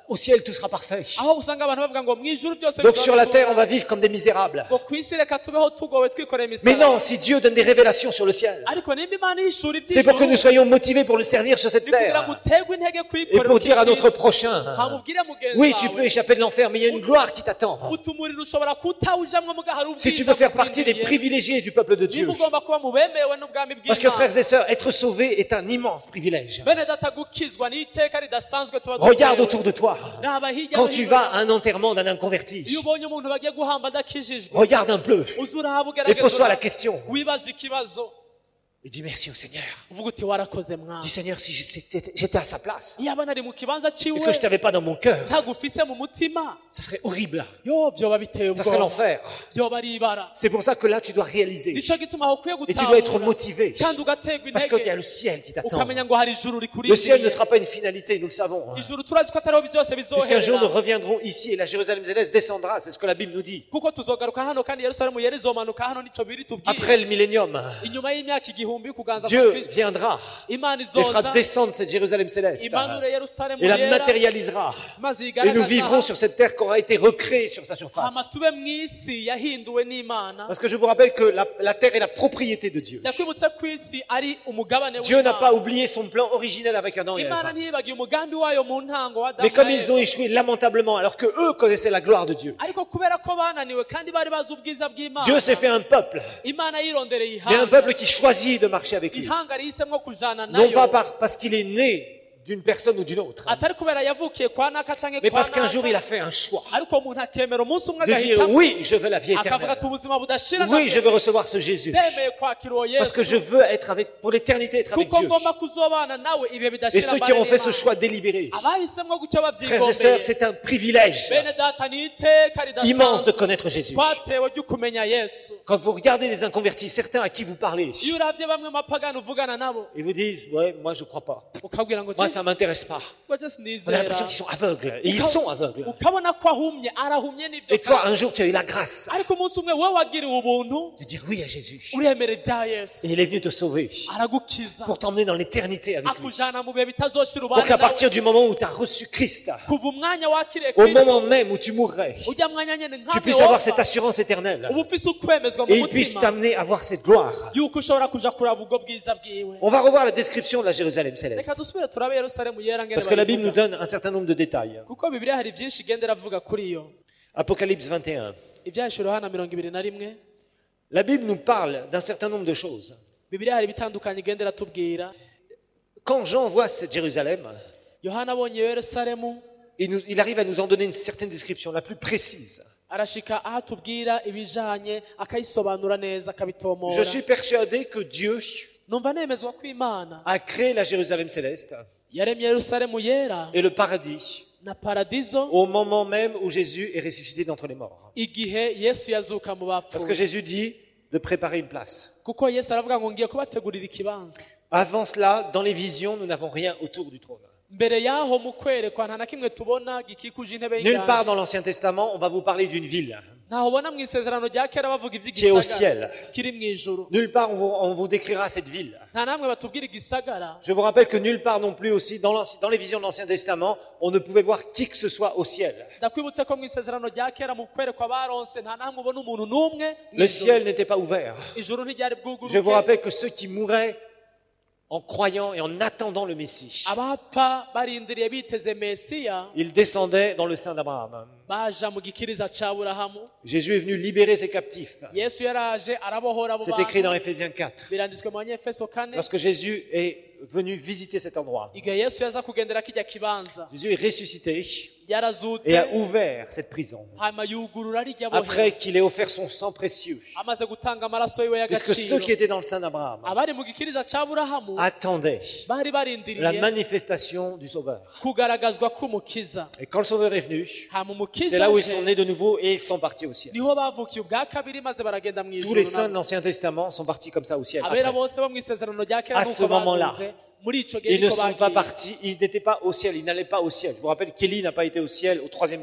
Speaker 2: au ciel tout sera parfait.
Speaker 3: aho usanga abantu bavuga ngo mu ijuru byose
Speaker 2: Donc sur la terre, on va vivre comme des misérables.
Speaker 3: ngo ku isi reka tubeho tugowe twikoreye
Speaker 2: Mais
Speaker 3: imisaraba
Speaker 2: non, si Dieu donne des révélations sur le ciel,
Speaker 3: ariko nimba imana yishura
Speaker 2: c'est pour que nous
Speaker 3: iby'ijuru
Speaker 2: soyons motivés pour le servir sur cette
Speaker 3: ni kugira ngo
Speaker 2: terre.
Speaker 3: uterwe intege
Speaker 2: Et
Speaker 3: kuyikorera
Speaker 2: pour dire à notre
Speaker 3: isi.
Speaker 2: prochain,
Speaker 3: ntamubwire mugenzi
Speaker 2: oui, tu peux
Speaker 3: wawe
Speaker 2: échapper de l'enfer, mais il y a une gloire qui t'attend.
Speaker 3: utumuriro ushobora kutawujamwo muga hari
Speaker 2: Si tu
Speaker 3: ubwiza
Speaker 2: veux faire partie des
Speaker 3: bukurindiriye.
Speaker 2: privilégiés du peuple de Dieu.
Speaker 3: niba ugomba kuba mu bemewe n'ubwami
Speaker 2: Parce que frères
Speaker 3: bw'imana
Speaker 2: et sœurs, être sauvé est un immense privilège.
Speaker 3: bene data gukizwa ni iteka ridasanzwe tuba
Speaker 2: Regarde
Speaker 3: dutewe.
Speaker 2: autour de toi.
Speaker 3: raba hirya
Speaker 2: Quand
Speaker 3: no
Speaker 2: tu
Speaker 3: hino
Speaker 2: vas à un enterrement d'un inconverti,
Speaker 3: iyo ubonye umuntu bagiye guhamba adakijijwe
Speaker 2: regarde un peu
Speaker 3: uza urahaba
Speaker 2: et
Speaker 3: ugerageza
Speaker 2: pose-toi la
Speaker 3: urahaba.
Speaker 2: question.
Speaker 3: wibaza ikibazo
Speaker 2: Et dis merci au Seigneur.
Speaker 3: uvuga uti warakoze mwana
Speaker 2: Dis Seigneur, si j'étais à sa place
Speaker 3: iyaba nari mu kibanza
Speaker 2: et
Speaker 3: ciwe
Speaker 2: que je t'avais pas dans mon cœur,
Speaker 3: ntagufise mu mutima
Speaker 2: ça serait horrible.
Speaker 3: yo vyoba biteye
Speaker 2: Ça serait
Speaker 3: ubwoba
Speaker 2: l'enfer.
Speaker 3: vyoba ari ibara
Speaker 2: C'est pour ça que là, tu dois réaliser.
Speaker 3: nico gituma aho ukwiye
Speaker 2: Et tu dois être
Speaker 3: gutahura
Speaker 2: motivé.
Speaker 3: kandi ugaterwa
Speaker 2: Parce qu'il y a
Speaker 3: intege
Speaker 2: le ciel qui t'attend.
Speaker 3: ukamenya ngo hari ijuru
Speaker 2: Le ciel ne
Speaker 3: rikurindiriye
Speaker 2: sera pas une finalité, nous le savons. hein.
Speaker 3: ijuru turazi ko atariho byose
Speaker 2: Puisqu'un jour nous
Speaker 3: bizoherera
Speaker 2: reviendrons ici et la Jérusalem céleste descendra, c'est ce que la Bible nous dit.
Speaker 3: kuko tuzogaruka hano kandi yerusalemu yera izomanuka hano nico biri
Speaker 2: Après
Speaker 3: tubwiye
Speaker 2: le millénium,
Speaker 3: inyuma y'imyaka igihumbi kuganza kwa
Speaker 2: Dieu
Speaker 3: kristo
Speaker 2: viendra
Speaker 3: imana
Speaker 2: et fera
Speaker 3: izoza
Speaker 2: descendre cette Jérusalem céleste
Speaker 3: imanure yerusalemu
Speaker 2: et la
Speaker 3: yera
Speaker 2: matérialisera.
Speaker 3: maze
Speaker 2: Et nous
Speaker 3: igaragaza
Speaker 2: vivrons sur cette terre qui aura été recréée sur sa surface.
Speaker 3: hama tube mu isi yahinduwe n'imana
Speaker 2: Parce que je vous rappelle que la terre est la propriété de Dieu.
Speaker 3: ndakwibutsa ko isi ari umugabane
Speaker 2: Dieu n'a pas
Speaker 3: w'imana
Speaker 2: oublié son plan originel avec Adam et
Speaker 3: imana
Speaker 2: Ève.
Speaker 3: ntiyibagiye umugambi wayo mu ntango wa
Speaker 2: Mais
Speaker 3: adamu
Speaker 2: comme
Speaker 3: na
Speaker 2: ils ont
Speaker 3: Eva.
Speaker 2: échoué lamentablement alors que eux connaissaient la gloire de Dieu,
Speaker 3: ariko kubera ko bananiwe kandi bari bazi ubwiza bw'imana
Speaker 2: Dieu s'est fait un peuple,
Speaker 3: imana yirondereye
Speaker 2: mais un
Speaker 3: ihanga
Speaker 2: peuple qui choisit de marcher avec lui.
Speaker 3: ihanga rihisemwo kujana
Speaker 2: Non pas
Speaker 3: nayo
Speaker 2: parce qu'il est né d'une personne ou d'une autre,
Speaker 3: atari kubera yavukiye kwa naka canke
Speaker 2: mais
Speaker 3: kwa
Speaker 2: parce qu'un jour il a
Speaker 3: naka
Speaker 2: fait un choix
Speaker 3: ariko umuntu akemera umunsi umwe
Speaker 2: de dire
Speaker 3: agahitamo
Speaker 2: oui, je veux la vie
Speaker 3: akavuga
Speaker 2: éternelle.
Speaker 3: ati ubuzima budashira
Speaker 2: Oui, je veux recevoir ce Jésus.
Speaker 3: ndemeye kwakira uwo
Speaker 2: Parce que
Speaker 3: yesu
Speaker 2: je veux être avec, pour l'éternité, être avec
Speaker 3: kuko
Speaker 2: Dieu.
Speaker 3: ngomba kuzobana nawe ibihe
Speaker 2: Et
Speaker 3: bidashira
Speaker 2: ceux qui
Speaker 3: mbane
Speaker 2: ont fait ce
Speaker 3: n'Imana.
Speaker 2: choix délibéré,
Speaker 3: abahisemwo gutyo
Speaker 2: frères et
Speaker 3: babyigombeye
Speaker 2: sœurs, c'est un privilège
Speaker 3: bene data ni iteka
Speaker 2: immense de
Speaker 3: ridasanzwe
Speaker 2: connaître Jésus.
Speaker 3: twatewe ryo kumenya yesu
Speaker 2: Quand vous regardez des inconvertis, certains à qui vous parlez,
Speaker 3: iyo uravye bamwe mu bapagani uvugana nabo
Speaker 2: ils vous disent, ouais, moi je crois pas.
Speaker 3: ukabwira ngo
Speaker 2: Moi ça m'intéresse pas. On a l'impression qu'ils sont aveugles. Et ils sont aveugles.
Speaker 3: ukabona ko ahumye arahumye n'ivyo
Speaker 2: Et toi,
Speaker 3: kandi.
Speaker 2: un jour, tu as eu la grâce
Speaker 3: ariko umunsi umwe wowe wagiriwe ubuntu
Speaker 2: de dire oui à Jésus.
Speaker 3: uremera ibya yesu
Speaker 2: Et il est venu te sauver
Speaker 3: aragukiza
Speaker 2: pour t'emmener dans l'éternité avec lui.
Speaker 3: akujana mu bihe bitazoshira
Speaker 2: Pour
Speaker 3: ubane
Speaker 2: qu'à
Speaker 3: nawe
Speaker 2: partir du moment où tu as reçu Christ,
Speaker 3: kuva umwanya wakiriye
Speaker 2: au
Speaker 3: kristo
Speaker 2: moment même où tu mourrais,
Speaker 3: ujya mwanya nyene
Speaker 2: tu
Speaker 3: nkamwe
Speaker 2: puisses avoir cette
Speaker 3: wopfa
Speaker 2: assurance éternelle.
Speaker 3: uba ufise ukwemezwa mu
Speaker 2: Et il puisse
Speaker 3: mutima
Speaker 2: t'amener à voir cette gloire.
Speaker 3: yuko ushobora kuja kuraba ubwo bwiza bwiwe
Speaker 2: On va revoir la description de la Jérusalem
Speaker 3: reka
Speaker 2: céleste.
Speaker 3: dusubire turabe yerusalemu yera ngene
Speaker 2: Parce que la Bible nous
Speaker 3: bayivuga.
Speaker 2: donne un certain nombre de détails.
Speaker 3: kuko bibiliya hari byinshi igenda iravuga kuri yo
Speaker 2: Apocalypse 21.
Speaker 3: ibyahishura hana 21
Speaker 2: La Bible nous parle d'un certain nombre de choses.
Speaker 3: bibiliya hari ibitandukanye igenda iratubwira
Speaker 2: Quand Jean voit cette Jérusalem,
Speaker 3: yohana abonye yerusalemu
Speaker 2: il arrive à nous en donner une certaine description, la plus précise.
Speaker 3: arashika aho atubwira ibijanye akayisobanura neza
Speaker 2: Je
Speaker 3: akabitomora
Speaker 2: suis persuadé que Dieu
Speaker 3: numva nemezwa ko imana
Speaker 2: a créé la Jérusalem céleste
Speaker 3: yaremye yerusalemu yera
Speaker 2: et le paradis
Speaker 3: na paradizo
Speaker 2: au moment même où Jésus est ressuscité d'entre les morts.
Speaker 3: igihe yesu yazuka mu
Speaker 2: Parce que
Speaker 3: bapfuye
Speaker 2: Jésus dit de préparer une place.
Speaker 3: kuko yesu aravuga ngo ngiye kubategurira ikibanza
Speaker 2: Avant cela, dans les visions, nous n'avons rien autour du trône.
Speaker 3: mbere yaho mu kwerekwa nta na kimwe tubona gikikuje intebe
Speaker 2: Nulle part
Speaker 3: y'inganji
Speaker 2: dans l'Ancien Testament, on va vous parler d'une ville
Speaker 3: ntaho ubona mu isezerano rya kera bavuga
Speaker 2: qui est au
Speaker 3: iby'igisagara
Speaker 2: ciel.
Speaker 3: kiri mu ijuru
Speaker 2: Nulle part on vous décrira cette ville.
Speaker 3: nta namwe batubwira igisagara
Speaker 2: Je vous rappelle que nulle part non plus aussi, dans les visions de l'Ancien Testament, on ne pouvait voir qui que ce soit au ciel.
Speaker 3: ndakwibutse ko mu isezerano rya kera mu kwerekwa baronse nta namwe ubona umuntu n'umwe mu
Speaker 2: Le
Speaker 3: ijuru.
Speaker 2: ciel n'était pas ouvert.
Speaker 3: ijuru ntiryari
Speaker 2: Je vous
Speaker 3: bwuguruke
Speaker 2: rappelle que ceux qui mouraient en croyant et en attendant le Messie,
Speaker 3: abapfa barindiriye biteze mesiya
Speaker 2: ils descendaient dans le sein d'Abraham.
Speaker 3: baja mu gikiriza ca aburahamu
Speaker 2: Jésus est venu libérer ses captifs.
Speaker 3: yesu yaraje arabohora abo
Speaker 2: C'est écrit dans
Speaker 3: bantu
Speaker 2: Éphésiens 4.
Speaker 3: biranditswe mu banyefeso 4
Speaker 2: Lorsque Jésus est venu visiter cet endroit,
Speaker 3: igihe yesu yaza kugendera kijya kibanza
Speaker 2: Jésus est ressuscité
Speaker 3: yarazutse
Speaker 2: et a ouvert cette prison.
Speaker 3: hanyuma yugurura rijya
Speaker 2: Après
Speaker 3: bohera
Speaker 2: qu'il ait offert son sang précieux.
Speaker 3: amaze gutanga amaraso yiwe
Speaker 2: Parce que ceux qui
Speaker 3: y'agaciro
Speaker 2: étaient dans le sein d'Abraham
Speaker 3: abari mu gikiriza ca aburahamu
Speaker 2: attendaient
Speaker 3: bari
Speaker 2: la
Speaker 3: barindiriye
Speaker 2: manifestation du Sauveur.
Speaker 3: kugaragazwa k'umukiza
Speaker 2: Et quand le Sauveur est venu,
Speaker 3: hanyuma
Speaker 2: c'est
Speaker 3: umukiza
Speaker 2: là où ils
Speaker 3: aje,
Speaker 2: sont nés de nouveau et ils sont partis au ciel.
Speaker 3: niho bavukiye ubwa kabiri maze baragenda mu
Speaker 2: Tous
Speaker 3: ijuru
Speaker 2: les saints de
Speaker 3: nabo.
Speaker 2: l'Ancien Testament sont partis comme ça au ciel.
Speaker 3: abera
Speaker 2: après.
Speaker 3: bose bo mu isezerano rya kera
Speaker 2: À
Speaker 3: nuko
Speaker 2: ce moment-là,
Speaker 3: baduze muri ico gihe
Speaker 2: Ils ne
Speaker 3: niko
Speaker 2: sont pas
Speaker 3: bagiye
Speaker 2: partis, ils n'étaient pas au ciel, ils n'allaient pas au ciel. Je vous rappelle qu'Élie n'a pas été au ciel, au troisième ciel,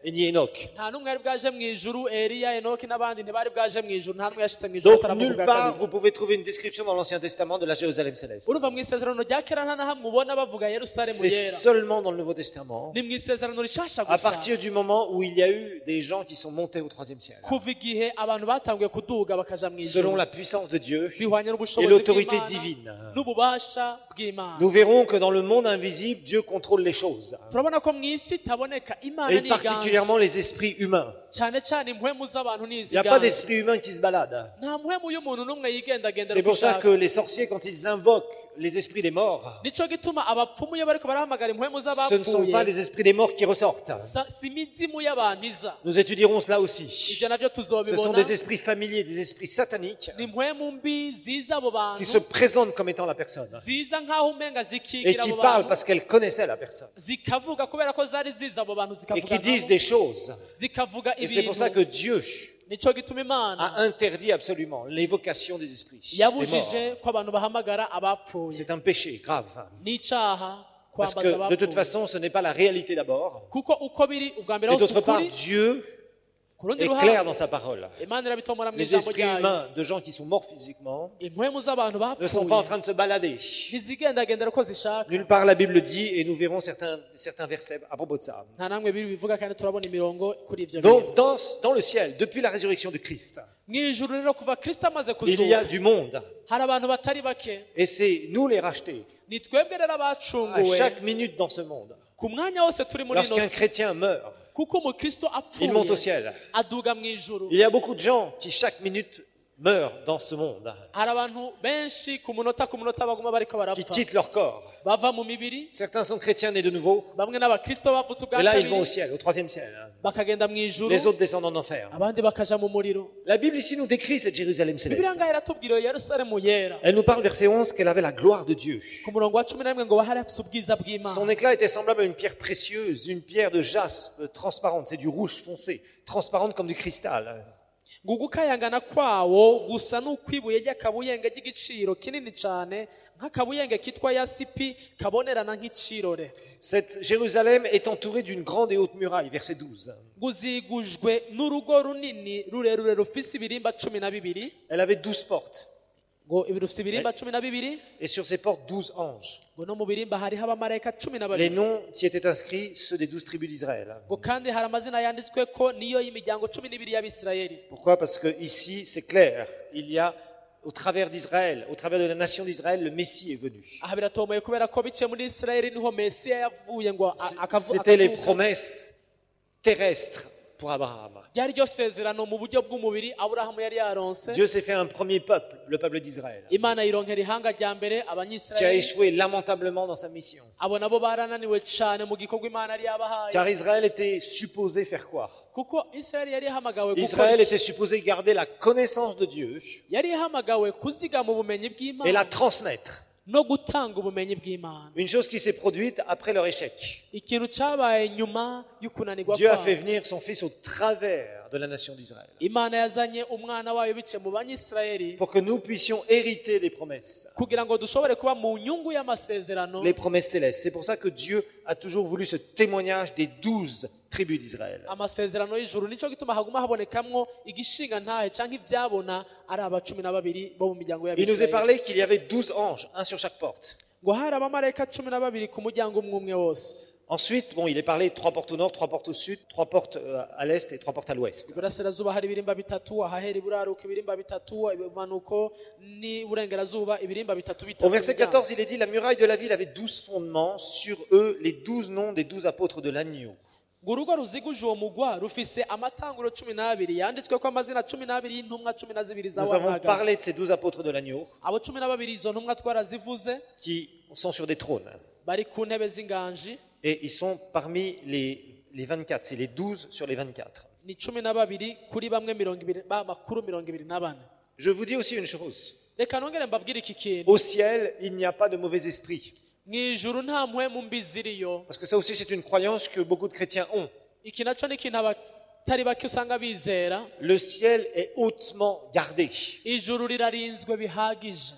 Speaker 2: et ni Enoch.
Speaker 3: nta n'umwe yari bwaje mu ijuru, Eliya, Enoki n'abandi ntibari bwaje mu ijuru, nta n'umwe yashitse mu ijuru
Speaker 2: Donc
Speaker 3: ataravuga
Speaker 2: nulle
Speaker 3: ubwa
Speaker 2: part
Speaker 3: kabiri.
Speaker 2: vous pouvez trouver une description dans l'Ancien Testament de la Jérusalem céleste.
Speaker 3: urumva mu isezerano rya kera nta na hamwe ubona bavuga Yerusalemu
Speaker 2: C'est
Speaker 3: yera,
Speaker 2: seulement dans le Nouveau Testament,
Speaker 3: ni mu isezerano rishasha
Speaker 2: à
Speaker 3: gusa,
Speaker 2: partir du moment où il y a eu des gens qui sont montés au troisième ciel,
Speaker 3: kuva igihe abantu batanguye kuduga bakaja mu
Speaker 2: selon
Speaker 3: ijuru
Speaker 2: la puissance de Dieu
Speaker 3: bihwanye
Speaker 2: et
Speaker 3: n'ubushobozi
Speaker 2: l'autorité
Speaker 3: bw'Imana
Speaker 2: divine.
Speaker 3: n'ububasha bw'Imana.
Speaker 2: Nous verrons que dans le monde invisible, Dieu contrôle les choses,
Speaker 3: turabona ko mu isi itaboneka Imana
Speaker 2: et
Speaker 3: niganje
Speaker 2: particulièrement les esprits humains.
Speaker 3: cyane cyane impwemu z'abantu
Speaker 2: Il n'y a pas
Speaker 3: n'iziganje.
Speaker 2: d'esprit humain qui se balade.
Speaker 3: nta mpwemu y'umuntu n'umwe yigendagendera
Speaker 2: C'est
Speaker 3: uko
Speaker 2: pour ça
Speaker 3: ishaka.
Speaker 2: que les sorciers, quand ils invoquent les esprits des morts,
Speaker 3: nico gituma abapfumu iyo bariko barahamagara impwemu
Speaker 2: ce ne sont pas
Speaker 3: z'abapfuye
Speaker 2: les esprits des morts qui ressortent.
Speaker 3: si imizimu y'abantu iza.
Speaker 2: Nous étudierons cela aussi.
Speaker 3: ivyo navyo
Speaker 2: Ce sont
Speaker 3: tuzobibona,
Speaker 2: des esprits familiers, des esprits sataniques
Speaker 3: ni impwemu mbi ziza abo
Speaker 2: qui se
Speaker 3: bantu,
Speaker 2: présentent comme étant la personne
Speaker 3: ziza nk'aho umenga
Speaker 2: et
Speaker 3: zikigira
Speaker 2: qui
Speaker 3: abo
Speaker 2: parlent
Speaker 3: bantu,
Speaker 2: parce qu'elles connaissaient la personne
Speaker 3: zikavuga kubera ko zari ziza abo bantu,
Speaker 2: et
Speaker 3: zikavuga
Speaker 2: qui disent
Speaker 3: nk'abo,
Speaker 2: des choses.
Speaker 3: zikavuga
Speaker 2: Et c'est pour ça que
Speaker 3: ibintu.
Speaker 2: Dieu
Speaker 3: nico gituma Imana
Speaker 2: a interdit absolument l'évocation des esprits des
Speaker 3: yabujije
Speaker 2: morts.
Speaker 3: ko abantu bahamagara abapfuye.
Speaker 2: C'est un péché grave.
Speaker 3: n'icaha
Speaker 2: Parce
Speaker 3: kwambaza
Speaker 2: que de toute
Speaker 3: abapfuye,
Speaker 2: façon, ce n'est pas la réalité d'abord.
Speaker 3: kuko uko biri ubwa mbere
Speaker 2: Et
Speaker 3: hose
Speaker 2: d'autre part,
Speaker 3: ukuri,
Speaker 2: Dieu
Speaker 3: ku rundi
Speaker 2: est
Speaker 3: ruhande
Speaker 2: clair dans sa parole.
Speaker 3: Imana irabitomora mu
Speaker 2: Les
Speaker 3: ijambo
Speaker 2: esprits
Speaker 3: ryayo.
Speaker 2: humains de gens qui sont morts physiquement
Speaker 3: impwemu z'abantu
Speaker 2: ne sont pas en
Speaker 3: bapfuye
Speaker 2: train de se balader.
Speaker 3: ntizigendagendera uko zishaka.
Speaker 2: Nulle part la Bible dit, et nous verrons certains versets à propos de ça.
Speaker 3: nta namwe biri bivuga, kandi turabona imirongo kuri ivyo bintu.
Speaker 2: Donc, dans le ciel, depuis la résurrection de Christ,
Speaker 3: mu ijuru rero kuva Kristo amaze
Speaker 2: il y a
Speaker 3: kuzuka
Speaker 2: du monde.
Speaker 3: hari abantu batari bake,
Speaker 2: Et c'est nous les rachetés.
Speaker 3: ni twebwe rero
Speaker 2: À
Speaker 3: abacunguwe
Speaker 2: chaque minute dans ce monde,
Speaker 3: ku mwanya wose turi muri ino
Speaker 2: lorsqu'un
Speaker 3: si,
Speaker 2: chrétien meurt,
Speaker 3: kuko umukristo
Speaker 2: il monte au
Speaker 3: apfuye
Speaker 2: ciel.
Speaker 3: aduga mu ijuru.
Speaker 2: Il y a beaucoup de gens qui chaque minute meurent dans ce monde,
Speaker 3: hari abantu benshi ku munota baguma bariko
Speaker 2: qui
Speaker 3: barapfa,
Speaker 2: quittent leur corps.
Speaker 3: bava mu mibiri.
Speaker 2: Certains sont chrétiens nés de nouveau,
Speaker 3: bamwe n'abakristo bavutse ubwa
Speaker 2: et là ils vont au
Speaker 3: kabiri
Speaker 2: ciel, au troisième ciel.
Speaker 3: bakagenda mu ijuru,
Speaker 2: Les autres descendent en enfer.
Speaker 3: abandi bakaja mu muriro.
Speaker 2: La Bible ici nous décrit cette Jérusalem
Speaker 3: bibiliya
Speaker 2: céleste.
Speaker 3: ngaho iratubwira iyo Yerusalemu yera.
Speaker 2: Elle nous parle, verset 11, qu'elle avait la gloire de Dieu.
Speaker 3: ku murongo wa 11 ngo bahari hafise ubwiza
Speaker 2: Son
Speaker 3: bw'Imana.
Speaker 2: éclat était semblable à une pierre précieuse, une pierre de jaspe transparente. C'est du rouge foncé, transparente comme du cristal.
Speaker 3: ngo ugukayangana kwawo gusa n'ukwibuye ry'akabuyenge ry'igiciro kinini cane, nk'akabuyenge kitwa yasipi kabonerana nk'icirore.
Speaker 2: Cette Jérusalem est entourée d'une grande et haute muraille, verset 12.
Speaker 3: ngo uzigujwe n'urugo runini rurerure rufise ibirimba 12.
Speaker 2: Elle avait 12 portes,
Speaker 3: ngo rufise ibirimba 12,
Speaker 2: et sur ces portes 12 anges.
Speaker 3: ngo no mu birimba hariho abamarayika
Speaker 2: Les
Speaker 3: 12.
Speaker 2: noms qui étaient inscrits, ceux des 12 tribus d'Israël.
Speaker 3: ngo kandi hari amazina yanditswe ko niyo y'imiryango 12 y'Abisirayeli.
Speaker 2: Pourquoi? Parce que ici, c'est clair, il y a au travers d'Israël, au travers de la nation d'Israël, le Messie est venu.
Speaker 3: aha biratomoye kubera ko biciye muri Isirayeli niho Mesiya yavuye ngo
Speaker 2: C'était les promesses terrestres pour Abraham.
Speaker 3: ryari ryo sezerano mu buryo bw'umubiri Aburahamu yari yaronse.
Speaker 2: Dieu s'est fait un premier peuple, le peuple d'Israël,
Speaker 3: Imana yironkera ihanga rya mbere
Speaker 2: qui a
Speaker 3: abanyisirayeli,
Speaker 2: échoué lamentablement dans sa mission.
Speaker 3: abo nabo barananiwe cane mu gikorwa Imana yari yabahaye,
Speaker 2: Car Israël était supposé faire quoi?
Speaker 3: kuko Isirayeli yari ihamagawe gukora
Speaker 2: Israël
Speaker 3: iki?
Speaker 2: était supposé garder la connaissance de Dieu
Speaker 3: yari ihamagawe kuzigama ubumenyi
Speaker 2: et la
Speaker 3: bw'Imana
Speaker 2: transmettre.
Speaker 3: no gutanga ubumenyi bw'Imana.
Speaker 2: Une chose qui s'est produite après leur échec.
Speaker 3: ikintu cabaye nyuma y'ukunanirwa
Speaker 2: Dieu a fait
Speaker 3: kwabo,
Speaker 2: venir son fils au travers de la nation d'Israël
Speaker 3: Imana yazanye umwana wayo biciye mu banyisirayeli
Speaker 2: pour que nous puissions hériter des promesses,
Speaker 3: kugira ngo dushobore kuba mu nyungu y'amasezerano.
Speaker 2: les promesses célestes. C'est pour ça que Dieu a toujours voulu ce témoignage des 12 tribus d'Israël.
Speaker 3: amasezerano y'ijuru nico gituma haguma habonekamwo igishinga ntahe canke ivyabona ari aba 12 bo mu miryango
Speaker 2: Il nous est
Speaker 3: y'Abisirayeli.
Speaker 2: parlé qu'il y avait 12 anges, un sur chaque porte.
Speaker 3: ngo hari abamarayika 12 ku muryango umwe umwe wose.
Speaker 2: Ensuite, il est parlé de 3 portes au nord, 3 portes au sud, 3 portes à l'est et 3 portes à l'ouest.
Speaker 3: iburasirazuba hari ibirimba bitatu, ahahera iburaruka ibirimba bitatu, ibumanuko n'iburengerazuba ibirimba bitatu bitatu.
Speaker 2: Au verset 14, il est dit, la muraille de la ville avait 12 fondements, sur eux les 12 noms des 12 apôtres de l'agneau.
Speaker 3: ngo urugo ruziguje uwo mugwa rufise amatanguro 12 yanditswe ko amazina 12 y'intumwa 12
Speaker 2: Nous avons parlé
Speaker 3: z'abahagaze.
Speaker 2: de ces 12 apôtres de l'agneau
Speaker 3: abo 12 izo ntumwa twarazivuze,
Speaker 2: qui sont sur des trônes.
Speaker 3: bari ku ntebe z'inganji,
Speaker 2: Et ils sont parmi les 24, c'est les 12 sur les 24.
Speaker 3: ni 12 kuri bamwe 20 bakuru 24.
Speaker 2: Je vous dis aussi une chose.
Speaker 3: reka nongere mbabwire iki kintu,
Speaker 2: Au ciel, il n'y a pas de mauvais esprit.
Speaker 3: mu ijuru nta mpwemu mbi ziriyo.
Speaker 2: Parce que ça aussi, c'est une croyance que beaucoup de chrétiens ont.
Speaker 3: iki naco ni ikintu abatari bake usanga bizera.
Speaker 2: Le ciel est hautement gardé.
Speaker 3: ijuru rirarinzwe bihagije.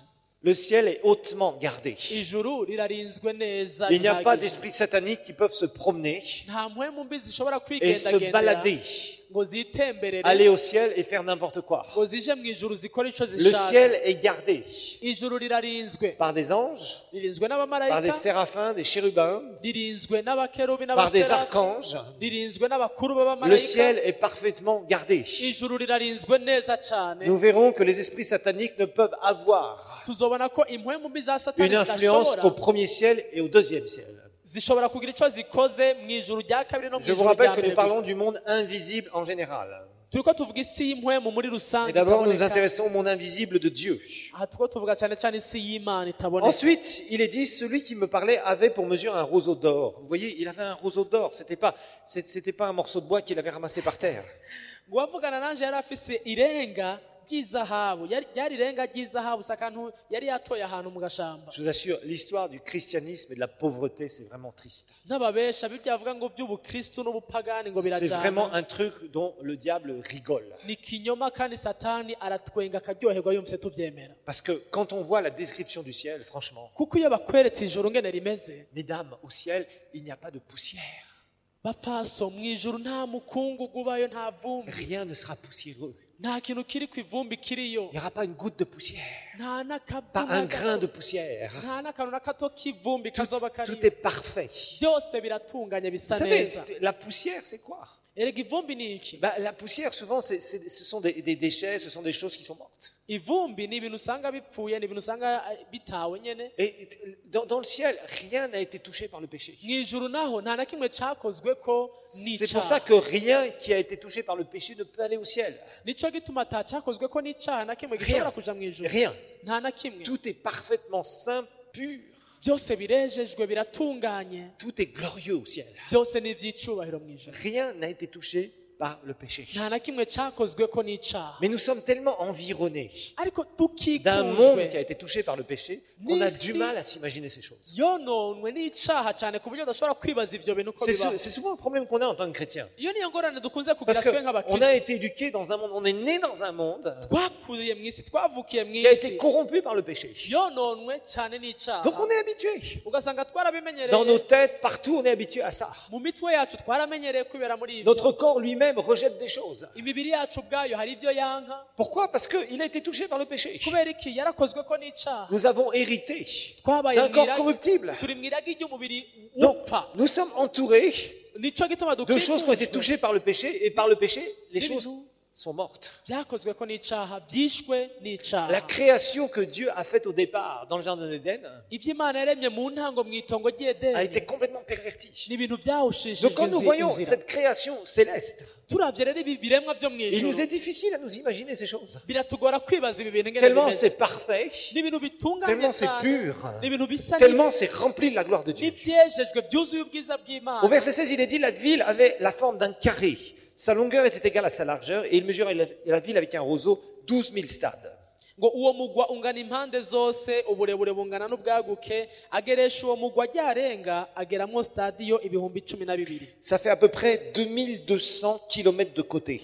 Speaker 2: Le ciel est hautement gardé.
Speaker 3: ijuru rirarinzwe neza
Speaker 2: Il n'y a pas
Speaker 3: bihagije.
Speaker 2: d'esprits sataniques qui peuvent se promener
Speaker 3: nta mpwemu mbi zishobora
Speaker 2: et se
Speaker 3: kwigendagendera
Speaker 2: balader,
Speaker 3: ngo zitemberere
Speaker 2: aller au ciel et faire n'importe quoi.
Speaker 3: ngo zije mu ijuru zikore icyo
Speaker 2: Le
Speaker 3: zishaka.
Speaker 2: ciel est gardé
Speaker 3: ijuru rirarinzwe,
Speaker 2: par des anges,
Speaker 3: ririnzwe
Speaker 2: par des
Speaker 3: n'abamarayika,
Speaker 2: séraphins, des chérubins,
Speaker 3: ririnzwe n'abakerubi
Speaker 2: par des
Speaker 3: n'abaserafi,
Speaker 2: archanges.
Speaker 3: ririnzwe n'abakuru
Speaker 2: Le
Speaker 3: b'abamarayika.
Speaker 2: ciel est parfaitement gardé.
Speaker 3: ijuru rirarinzwe neza cyane.
Speaker 2: Nous verrons que les esprits sataniques ne peuvent avoir
Speaker 3: tuzobona ko impwemu mbi za satani
Speaker 2: une influence qu'au
Speaker 3: zidashobora
Speaker 2: premier ciel et au deuxième ciel.
Speaker 3: zishobora kugira icyo zikoze mu ijuru rya kabiri no mu
Speaker 2: Je vous
Speaker 3: ijuru
Speaker 2: rappelle
Speaker 3: rya
Speaker 2: que nous
Speaker 3: mbere
Speaker 2: parlons
Speaker 3: gusa.
Speaker 2: du monde invisible en général.
Speaker 3: turiko tuvuga isi y'impwemu muri rusange
Speaker 2: Et d'abord, nous nous
Speaker 3: itaboneka.
Speaker 2: intéressons au monde invisible de Dieu.
Speaker 3: aha turiko tuvuga cyane cyane isi y'imana itaboneka.
Speaker 2: Ensuite, il est dit, celui qui me parlait avait pour mesure un roseau d'or. Vous voyez, il avait un roseau d'or. C'était pas un morceau de bois qu'il avait ramassé par terre.
Speaker 3: ngo uwavugana nanje yari afise irenga ry'izahabu, ryari irenga ry'izahabu, si akantu yari yatoye ahantu mu gashamba.
Speaker 2: Je vous assure, l'histoire du christianisme et de la pauvreté, c'est vraiment triste.
Speaker 3: n'ababesha birya bavuga ngo by'ubukristu n'ubupagani ngo
Speaker 2: C'est vraiment
Speaker 3: birajana,
Speaker 2: un truc dont le diable rigole.
Speaker 3: ni kinyoma kandi satani aratwenga akaryoherwa yumvise tuvyemera.
Speaker 2: Parce que quand on voit la description du ciel, franchement,
Speaker 3: kuko iyo bakweretse ijuru ngene rimeze,
Speaker 2: mesdames, au ciel, il n'y a pas de poussière.
Speaker 3: bapfaso mu ijuru nta mukungugu ubayo, nta vumbi,
Speaker 2: Rien ne sera poussiéreux.
Speaker 3: nta kintu kiri ku ivumbi kiriyo,
Speaker 2: Il n'y aura pas une goutte de poussière.
Speaker 3: nta
Speaker 2: Pas un
Speaker 3: n'akavu
Speaker 2: grain de poussière.
Speaker 3: nta n'akantu na kato k'ivumbi kazoba
Speaker 2: Tout est
Speaker 3: kariyo.
Speaker 2: parfait.
Speaker 3: byose biratunganye
Speaker 2: Vous
Speaker 3: bisa
Speaker 2: savez,
Speaker 3: neza.
Speaker 2: la poussière, c'est quoi?
Speaker 3: erega ivumbi ni iki?
Speaker 2: La poussière, souvent, ce sont des déchets, ce sont des choses qui sont mortes.
Speaker 3: ivumbi ni ibintu usanga bipfuye, ni ibintu usanga bitawe nyene.
Speaker 2: Et dans le ciel, rien n'a été touché par le péché.
Speaker 3: mu ijuru naho nta na kimwe cakozweko
Speaker 2: C'est pour ça
Speaker 3: n'icaha.
Speaker 2: que rien qui a été touché par le péché ne peut aller au ciel.
Speaker 3: nico gituma atacakozweko n'icaha na kimwe gishobora kuja mu ijuru,
Speaker 2: Rien.
Speaker 3: nta na kimwe.
Speaker 2: Tout est parfaitement saint, pur.
Speaker 3: byose birejejwe, biratunganye,
Speaker 2: Tout est glorieux au ciel.
Speaker 3: byose ni iby'icubahiro mu ijuru,
Speaker 2: Rien n'a été touché par le péché.
Speaker 3: nta na kimwe cakozweko n'icaha.
Speaker 2: Mais nous sommes tellement environnés
Speaker 3: ariko
Speaker 2: d'un monde qui a
Speaker 3: tukikujwe
Speaker 2: été touché par le péché qu'on a
Speaker 3: Nisi.
Speaker 2: du mal à s'imaginer ces choses.
Speaker 3: yononwe n'icaha cyane ku buryo udashobora kwibaza ivyo bintu uko bibaho.
Speaker 2: C'est souvent un problème qu'on a en tant que chrétien.
Speaker 3: iyo niyo ngorane dukunze
Speaker 2: Parce
Speaker 3: kugira twe
Speaker 2: qu'on a
Speaker 3: nk'abakristo.
Speaker 2: été éduqué dans un monde, on est né dans un monde
Speaker 3: twakuriye mu isi, twavukiye mu
Speaker 2: qui a été
Speaker 3: isi
Speaker 2: corrompu par le péché.
Speaker 3: yononwe cyane n'icaha,
Speaker 2: Donc on est habitué.
Speaker 3: ugasanga
Speaker 2: Dans nos
Speaker 3: twarabimenyereye
Speaker 2: têtes, partout, on est habitué à ça.
Speaker 3: mu mitwe yacu, twaramenyereye kwibera muri ivyo.
Speaker 2: Notre corps lui-même rejette des choses.
Speaker 3: imibiri yacu ubwayo hari ibyo yanka.
Speaker 2: Pourquoi? Parce qu'il a été touché par le péché.
Speaker 3: kubera iki? yarakozweko n'icaha.
Speaker 2: Nous avons hérité
Speaker 3: twabaye
Speaker 2: d'un
Speaker 3: mu
Speaker 2: corps
Speaker 3: iragi-
Speaker 2: corruptible.
Speaker 3: turi mu iragi ry'umubiri
Speaker 2: Donc,
Speaker 3: upfa.
Speaker 2: nous sommes entourés
Speaker 3: nico gituma
Speaker 2: de choses qui ont été
Speaker 3: dukikujwe
Speaker 2: touchées par le péché, et par le péché, les choses
Speaker 3: n'ibintu
Speaker 2: sont mortes.
Speaker 3: byakozweko n'icaha, byishwe
Speaker 2: La
Speaker 3: n'icaha.
Speaker 2: création que Dieu a faite au départ dans le jardin d'Éden
Speaker 3: ibyo Imana yaremye mu ntango mu itongo
Speaker 2: a
Speaker 3: ry'Edeni
Speaker 2: été complètement pervertie.
Speaker 3: ni ibintu byahushishijwe
Speaker 2: Donc quand nous voyons
Speaker 3: inzira.
Speaker 2: cette création céleste,
Speaker 3: turavye rero ibi biremwa byo mu
Speaker 2: il nous
Speaker 3: ijuru,
Speaker 2: est difficile à nous imaginer ces choses.
Speaker 3: biratugora kwibaza ibi bintu ngene
Speaker 2: Tellement
Speaker 3: bimeze.
Speaker 2: c'est parfait,
Speaker 3: ni ibintu bitunganye
Speaker 2: tellement c'est
Speaker 3: cyane,
Speaker 2: pur,
Speaker 3: ni ibintu bisa
Speaker 2: tellement c'est rempli de la gloire de Dieu.
Speaker 3: n'ibyejejwe byuzuye ubwiza
Speaker 2: Au
Speaker 3: bw'Imana.
Speaker 2: verset 16, il est dit, la ville avait la forme d'un carré. Sa longueur était égale à sa largeur, et il mesurait la ville avec un roseau 12 000 stades.
Speaker 3: ngo uwo mugwa ungana impande zose, uburebure bungana n'ubwaguke, ageresha uwo mugwa ryarenga, ageramwo stadiyo 12,000.
Speaker 2: Ça fait à peu près 2200 km de côté.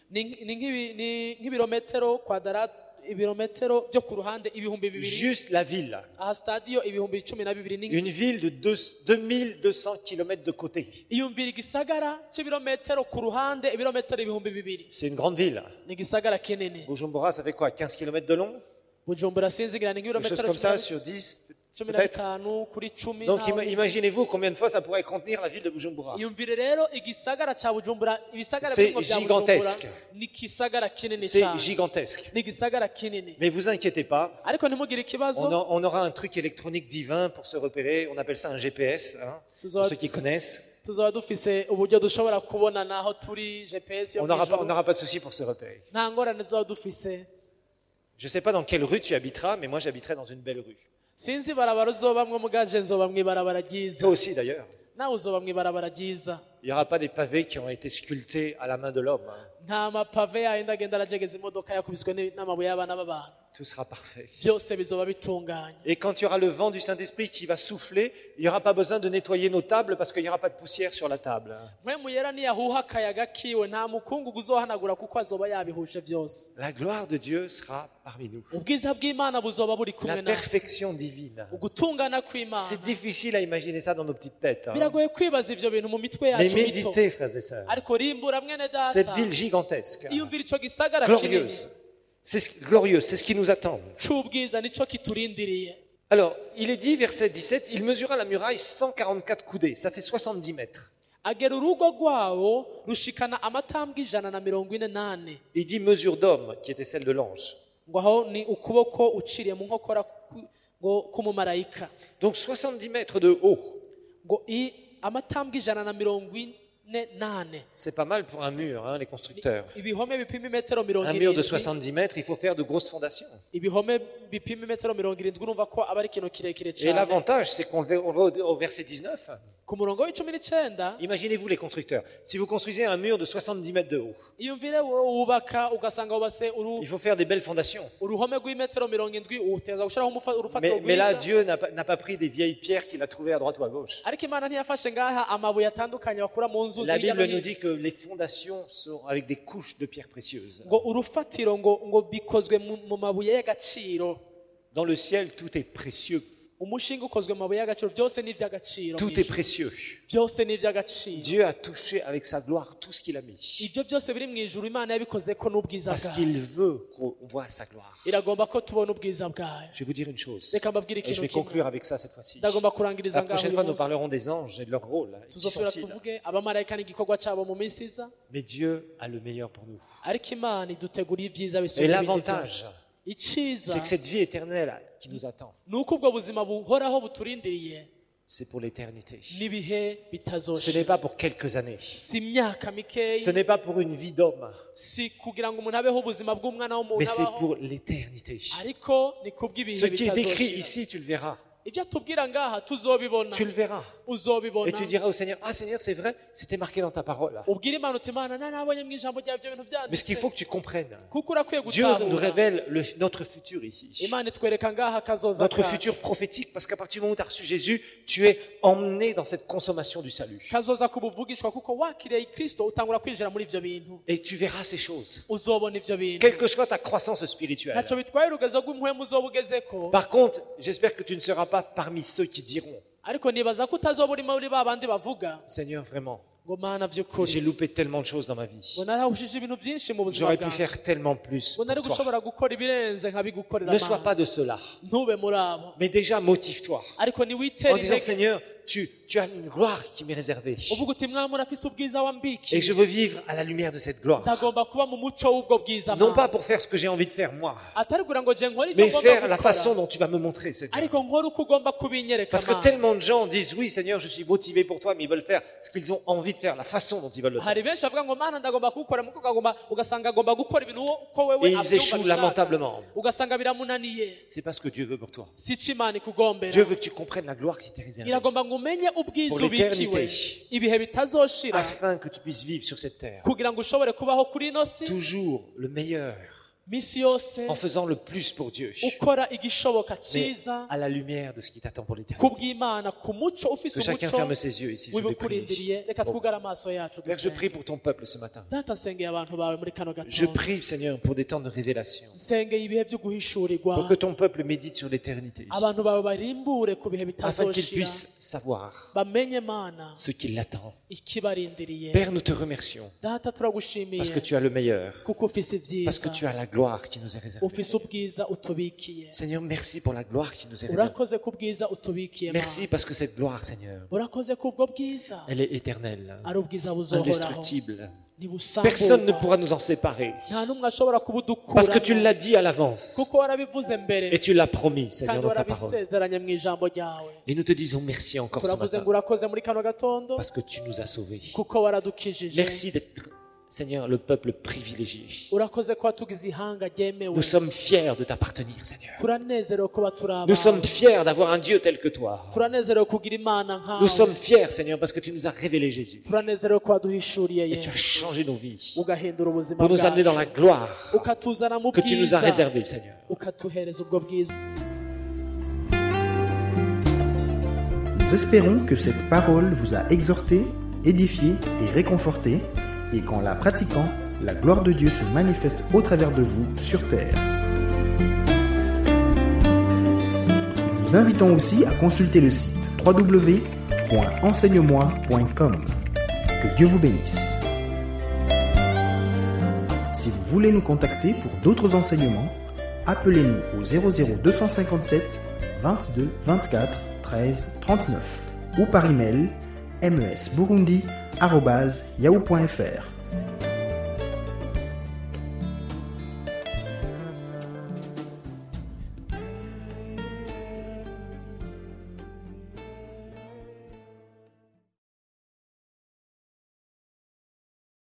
Speaker 3: ni nk'ibirometero kwadara, ibirometero byo ku ruhande 2,000.
Speaker 2: Juste la ville.
Speaker 3: aha stadiyo 12,000 ni
Speaker 2: Une ville de 2200 km de côté.
Speaker 3: iyumvira igisagara cy'ibirometero ku ruhande, ibirometero 2,000.
Speaker 2: C'est une grande ville.
Speaker 3: ni igisagara kinini.
Speaker 2: Bujumbura, ça fait quoi? 15 km de long?
Speaker 3: bujumbura sinzigira ni
Speaker 2: Quelque chose
Speaker 3: nk'ibirometero
Speaker 2: comme ça, sur 10 peut-être.
Speaker 3: 15 kuri 10.
Speaker 2: Donc
Speaker 3: naho-
Speaker 2: imaginez-vous combien de fois ça pourrait contenir la ville de Bujumbura.
Speaker 3: iyumvire rero igisagara cya bujumbura, ibisagara
Speaker 2: C'est
Speaker 3: birimo bya
Speaker 2: gigantesque.
Speaker 3: bujumbura ni igisagara kinini
Speaker 2: C'est
Speaker 3: cyane,
Speaker 2: gigantesque.
Speaker 3: ni igisagara kinini.
Speaker 2: Mais vous inquiétez pas,
Speaker 3: ariko ntimugire ikibazo,
Speaker 2: on aura un truc électronique divin pour se repérer. On appelle ça un GPS, hein, pour
Speaker 3: Tuzoba-
Speaker 2: ceux qui connaissent.
Speaker 3: tuzaba dufise uburyo dushobora kubona naho turi, GPS yo
Speaker 2: On n'aura
Speaker 3: mw'ijuru.
Speaker 2: pas de souci pour se repérer.
Speaker 3: nta ngorane tuzaba dufise.
Speaker 2: Je ne sais pas dans quelle rue tu habiteras, mais moi j'habiterai dans une belle rue.
Speaker 3: sinzi ibarabara uzobamwe mugaje nzoba mw'ibarabara ryiza,
Speaker 2: Toi aussi d'ailleurs.
Speaker 3: nawe uzoba mw'ibarabara ryiza.
Speaker 2: Il n'y aura pas des pavés qui ont été sculptés à la main de l'homme.
Speaker 3: nta mapave yayindi agenda arajegeza imodoka yakubiswe n'amabuye y'abana b'abantu
Speaker 2: Tout sera parfait.
Speaker 3: byose bizoba bitunganye.
Speaker 2: Et quand il y aura le vent du Saint-Esprit qui va souffler, il n'y aura pas besoin de nettoyer nos tables parce qu'il n'y aura pas de poussière sur la table.
Speaker 3: mpwemu yera niyahuha akayaga kiwe nta mukungugu uzohanagura kuko azoba yabihuje byose.
Speaker 2: La gloire de Dieu sera parmi nous.
Speaker 3: ubwiza bw'imana buzoba buri
Speaker 2: La
Speaker 3: kumwe nawe.
Speaker 2: perfection divine.
Speaker 3: ugutungana kw'imana
Speaker 2: C'est difficile à imaginer ça dans nos petites têtes.
Speaker 3: biragoye kwibaza ivyo bintu mu mitwe
Speaker 2: Mais
Speaker 3: yacu mito.
Speaker 2: méditez, frères et sœurs.
Speaker 3: ariko rimbura mwene
Speaker 2: Cette
Speaker 3: data
Speaker 2: ville gigantesque,
Speaker 3: iyumvira ico gisagara kinini
Speaker 2: glorieuse, glorieuse, c'est ce qui nous attend.
Speaker 3: c'ubwiza nico kiturindiriye.
Speaker 2: Alors, il est dit, verset 17, il mesura la muraille 144 coudées, ça fait 70 mètres.
Speaker 3: agera urugo rwawo rushikana amatambwe 148.
Speaker 2: Il dit mesure d'homme, qui était celle de l'ange.
Speaker 3: ngo aho ni ukuboko uciriye mu nkokora k'umumarayika.
Speaker 2: Donc 70 mètres de haut.
Speaker 3: ngo amatambwe 148.
Speaker 2: C'est pas mal pour un mur, hein, les constructeurs.
Speaker 3: ibihome bipima imetero
Speaker 2: Un mur de
Speaker 3: 70.
Speaker 2: 70 mètres, il faut faire de grosses fondations.
Speaker 3: ibihome bipima imetero 70 urumva ko aba ari ikintu kirekire
Speaker 2: Et
Speaker 3: cyane.
Speaker 2: l'avantage, c'est qu'on va au verset 19.
Speaker 3: ku murongo w'19
Speaker 2: Imaginez-vous les constructeurs. Si vous construisez un mur de 70 mètres de haut,
Speaker 3: iyumvire wowe wubaka ugasanga wubase
Speaker 2: il faut faire des belles fondations.
Speaker 3: uruhome rw'imetero 70 uteza gushiraho urufatiro
Speaker 2: Mais là,
Speaker 3: rwiza.
Speaker 2: Dieu n'a pas pris des vieilles pierres qu'il a trouvées à droite ou à gauche.
Speaker 3: ariko imana ntiyafashe ngaha amabuye atandukanye bakura mu nzuzi
Speaker 2: La
Speaker 3: hirya no
Speaker 2: Bible nous
Speaker 3: hino.
Speaker 2: dit que les fondations sont avec des couches de pierres précieuses.
Speaker 3: ngo urufatiro ngo bikozwe mu mabuye y'agaciro.
Speaker 2: Dans le ciel, tout est précieux.
Speaker 3: umushinga ukozwe mu mabuye y'agaciro byose ni iby'agaciro.
Speaker 2: Tout est précieux.
Speaker 3: byose ni iby'agaciro.
Speaker 2: Dieu a touché avec sa gloire tout ce qu'il a mis.
Speaker 3: ibyo byose biri mu ijuru imana yabikoze ko n'ubwiza
Speaker 2: Parce
Speaker 3: bwayo.
Speaker 2: qu'il veut qu'on voit sa gloire.
Speaker 3: iragomba ko tubona ubwiza bwayo.
Speaker 2: Je vais vous dire une chose.
Speaker 3: reka mbabwire
Speaker 2: Et je
Speaker 3: ikintu
Speaker 2: vais
Speaker 3: kimwe.
Speaker 2: conclure avec ça cette fois-ci.
Speaker 3: ndagomba kurangiriza
Speaker 2: La
Speaker 3: ngaho
Speaker 2: prochaine
Speaker 3: uyu
Speaker 2: fois, nous
Speaker 3: munsi.
Speaker 2: parlerons des anges et de leur rôle. Qui
Speaker 3: tuzosubira
Speaker 2: sont-ils?
Speaker 3: tuvuge abamarayika n'igikorwa cyabo mu minsi iza.
Speaker 2: Mais Dieu a le meilleur pour nous.
Speaker 3: ariko imana iduteguriye ibyiza
Speaker 2: Et
Speaker 3: bisumba ibihe
Speaker 2: l'avantage,
Speaker 3: byose. icyiza
Speaker 2: c'est que cette vie éternelle qui nous attend,
Speaker 3: ni uko ubwo buzima buhoraho buturindiriye
Speaker 2: c'est pour l'éternité.
Speaker 3: n'ibihe
Speaker 2: Ce
Speaker 3: bitazoshira.
Speaker 2: n'est pas pour quelques années.
Speaker 3: si imyaka mikeya.
Speaker 2: Ce n'est pas pour une vie d'homme,
Speaker 3: si kugira ngo umuntu abeho ubuzima bw'umwana w'umuntu
Speaker 2: mais c'est
Speaker 3: abaho.
Speaker 2: pour l'éternité.
Speaker 3: ariko ni kubw'ibihe
Speaker 2: Ce qui est décrit
Speaker 3: bitazoshira.
Speaker 2: ici, tu le verras.
Speaker 3: ibyo atubwira ngaha tuzobibona.
Speaker 2: Tu le verras.
Speaker 3: uzobibona.
Speaker 2: Et tu diras au Seigneur, ah Seigneur, c'est vrai, c'était marqué dans ta parole.
Speaker 3: ubwira imana uti imana nabonye mu ijambo ryawe ibyo bintu
Speaker 2: Mais ce qu'il
Speaker 3: byanditse.
Speaker 2: faut que tu comprennes,
Speaker 3: kuko urakwiye
Speaker 2: Dieu nous
Speaker 3: gutahura.
Speaker 2: révèle notre futur ici.
Speaker 3: imana itwereka ngaha akazoza
Speaker 2: Notre
Speaker 3: kacu.
Speaker 2: futur prophétique, parce qu'à partir du moment où tu as reçu Jésus, tu es emmené dans cette consommation du salut.
Speaker 3: kazoza kubuvugishwa kuko wakiriye kristo utangura kwinjira muri ibyo bintu.
Speaker 2: Et tu verras ces choses.
Speaker 3: uzobona ibyo bintu.
Speaker 2: Quelle que soit ta croissance spirituelle.
Speaker 3: ntacyo bitwaye urugezo rw'impwemu uzoba ugezeko.
Speaker 2: Par contre, j'espère que tu ne seras pas parmi ceux qui diront,
Speaker 3: ariko nibaza ko utazoba uri muri ba bandi bavuga
Speaker 2: Seigneur, vraiment,
Speaker 3: ngo mana
Speaker 2: j'ai
Speaker 3: by'ukuri
Speaker 2: loupé tellement de choses dans ma vie.
Speaker 3: ngo narahushije ibintu byinshi mu buzima
Speaker 2: J'aurais pu
Speaker 3: bwanjye
Speaker 2: faire tellement plus
Speaker 3: ngo nari
Speaker 2: pour toi.
Speaker 3: gushobora gukora ibirenze nkabigukorera
Speaker 2: Ne sois
Speaker 3: Mana.
Speaker 2: pas de cela.
Speaker 3: ntube muri abo.
Speaker 2: Mais déjà, motive-toi.
Speaker 3: ariko niwitere
Speaker 2: En disant,
Speaker 3: intege
Speaker 2: Seigneur, tu as une gloire qui m'est réservée.
Speaker 3: uvuga uti mwami urafise ubwiza wambikiye.
Speaker 2: Et je veux vivre à la lumière de cette gloire.
Speaker 3: ndagomba kuba mu muco w'ubwo bwiza
Speaker 2: Non
Speaker 3: Mana.
Speaker 2: pas pour faire ce que j'ai envie de faire moi,
Speaker 3: atari kugira ngo je nkore ibyo
Speaker 2: mais
Speaker 3: ngomba
Speaker 2: faire la
Speaker 3: gukora,
Speaker 2: façon dont tu vas me montrer, Seigneur.
Speaker 3: ariko nkore uko ugomba kubinyereka
Speaker 2: Parce que
Speaker 3: Mana.
Speaker 2: tellement de gens disent, oui, Seigneur, je suis motivé pour toi, mais ils veulent faire ce qu'ils ont envie de faire, la façon dont ils veulent le faire.
Speaker 3: hari benshi bavuga ngo mana ndagomba kuwukora muko ugasanga agomba gukora ibintu uko
Speaker 2: Et
Speaker 3: wewe
Speaker 2: ils
Speaker 3: abyumva
Speaker 2: échouent
Speaker 3: abishaka.
Speaker 2: lamentablement.
Speaker 3: ugasanga biramunaniye.
Speaker 2: C'est pas ce que Dieu veut pour toi.
Speaker 3: si cyo imana ikugombera.
Speaker 2: Dieu veut que tu comprennes la gloire qui t'est réservée,
Speaker 3: iragomba ngo umenye ubwiza
Speaker 2: Pour l'éternité.
Speaker 3: ubikiwe ibihe bitazoshira
Speaker 2: afin que tu puisses vivre sur cette terre
Speaker 3: kugira ngo ushobore kubaho kuri ino si
Speaker 2: toujours le meilleur,
Speaker 3: misi yose
Speaker 2: en faisant le plus pour Dieu,
Speaker 3: ukora igishoboka
Speaker 2: mais
Speaker 3: cyiza
Speaker 2: à la lumière de ce qui t'attend pour l'éternité.
Speaker 3: kubw'imana ku muco ufise
Speaker 2: Que chacun
Speaker 3: umuco
Speaker 2: ferme ses yeux ici, je vais prier.
Speaker 3: wibukurindiriye reka twugare amaso yacu
Speaker 2: Père, je prie
Speaker 3: dusenge.
Speaker 2: pour ton peuple ce matin.
Speaker 3: data nsengeye abantu bawe muri kano
Speaker 2: Je
Speaker 3: gatondo
Speaker 2: prie, Seigneur, pour des temps de révélation,
Speaker 3: nsengeye ibihe byo guhishurirwa
Speaker 2: pour que ton peuple médite sur l'éternité,
Speaker 3: abantu bawe barimbure ku bihe
Speaker 2: afin qu'il
Speaker 3: bitazoshira
Speaker 2: puisse savoir
Speaker 3: bamenye mana
Speaker 2: ce qui l'attend.
Speaker 3: ikibarindiriye.
Speaker 2: Père, nous te remercions
Speaker 3: data turagushimiye
Speaker 2: parce que tu as le meilleur,
Speaker 3: kuko ufise
Speaker 2: parce que
Speaker 3: ibyiza
Speaker 2: tu as la gloire qui nous est réservée.
Speaker 3: ufise ubwiza utubikiye.
Speaker 2: Seigneur, merci pour la gloire qui nous est réservée.
Speaker 3: urakoze ku bwiza utubikiye
Speaker 2: Merci
Speaker 3: Mana.
Speaker 2: parce que cette gloire, Seigneur,
Speaker 3: urakoze kubwo bwiza
Speaker 2: elle est éternelle,
Speaker 3: ari ubwiza buzohoraho
Speaker 2: indestructible.
Speaker 3: ntibusamburwa.
Speaker 2: Personne ne pourra nous en séparer
Speaker 3: nta n'umwe ashobora kubudukura
Speaker 2: parce que tu l'as dit à l'avance
Speaker 3: kuko warabivuze mbere
Speaker 2: et tu l'as promis, Seigneur,
Speaker 3: kandi
Speaker 2: dans ta parole.
Speaker 3: warabisezeranye mu ijambo ryawe.
Speaker 2: Et nous te disons merci encore ce
Speaker 3: turavuze ngo
Speaker 2: matin
Speaker 3: urakoze muri kano gatondo
Speaker 2: parce que tu nous as sauvés.
Speaker 3: kuko waradukijije.
Speaker 2: Merci d'être Seigneur, le peuple privilégié.
Speaker 3: urakoze ko watugize ihanga ryemewe
Speaker 2: Nous sommes fiers de t'appartenir, Seigneur.
Speaker 3: turanezerewe kuba turi
Speaker 2: Nous sommes
Speaker 3: abawe
Speaker 2: fiers d'avoir un Dieu tel que toi.
Speaker 3: turanezerewe kugira imana
Speaker 2: Nous
Speaker 3: nkawe
Speaker 2: sommes fiers, Seigneur, parce que tu nous as révélé Jésus.
Speaker 3: turanezerewe ko waduhishuriye
Speaker 2: Et tu as
Speaker 3: yesu
Speaker 2: changé nos vies
Speaker 3: ugahindura ubuzima
Speaker 2: pour nous amener dans la
Speaker 3: bwacu
Speaker 2: gloire
Speaker 3: ukatuzana mu
Speaker 2: que tu nous as
Speaker 3: bwiza
Speaker 2: réservée, Seigneur.
Speaker 3: ukatuhereza ubwo bwiza.
Speaker 1: Nous espérons que cette parole vous a exhorté, édifié et réconforté, et qu'en la pratiquant, la gloire de Dieu se manifeste au travers de vous sur terre. Nous vous invitons aussi à consulter le site www.enseigne-moi.com. Que Dieu vous bénisse. Si vous voulez nous contacter pour d'autres enseignements, appelez-nous au 00 257 22 24 13 39 ou par email mesburundi@yahoo.fr.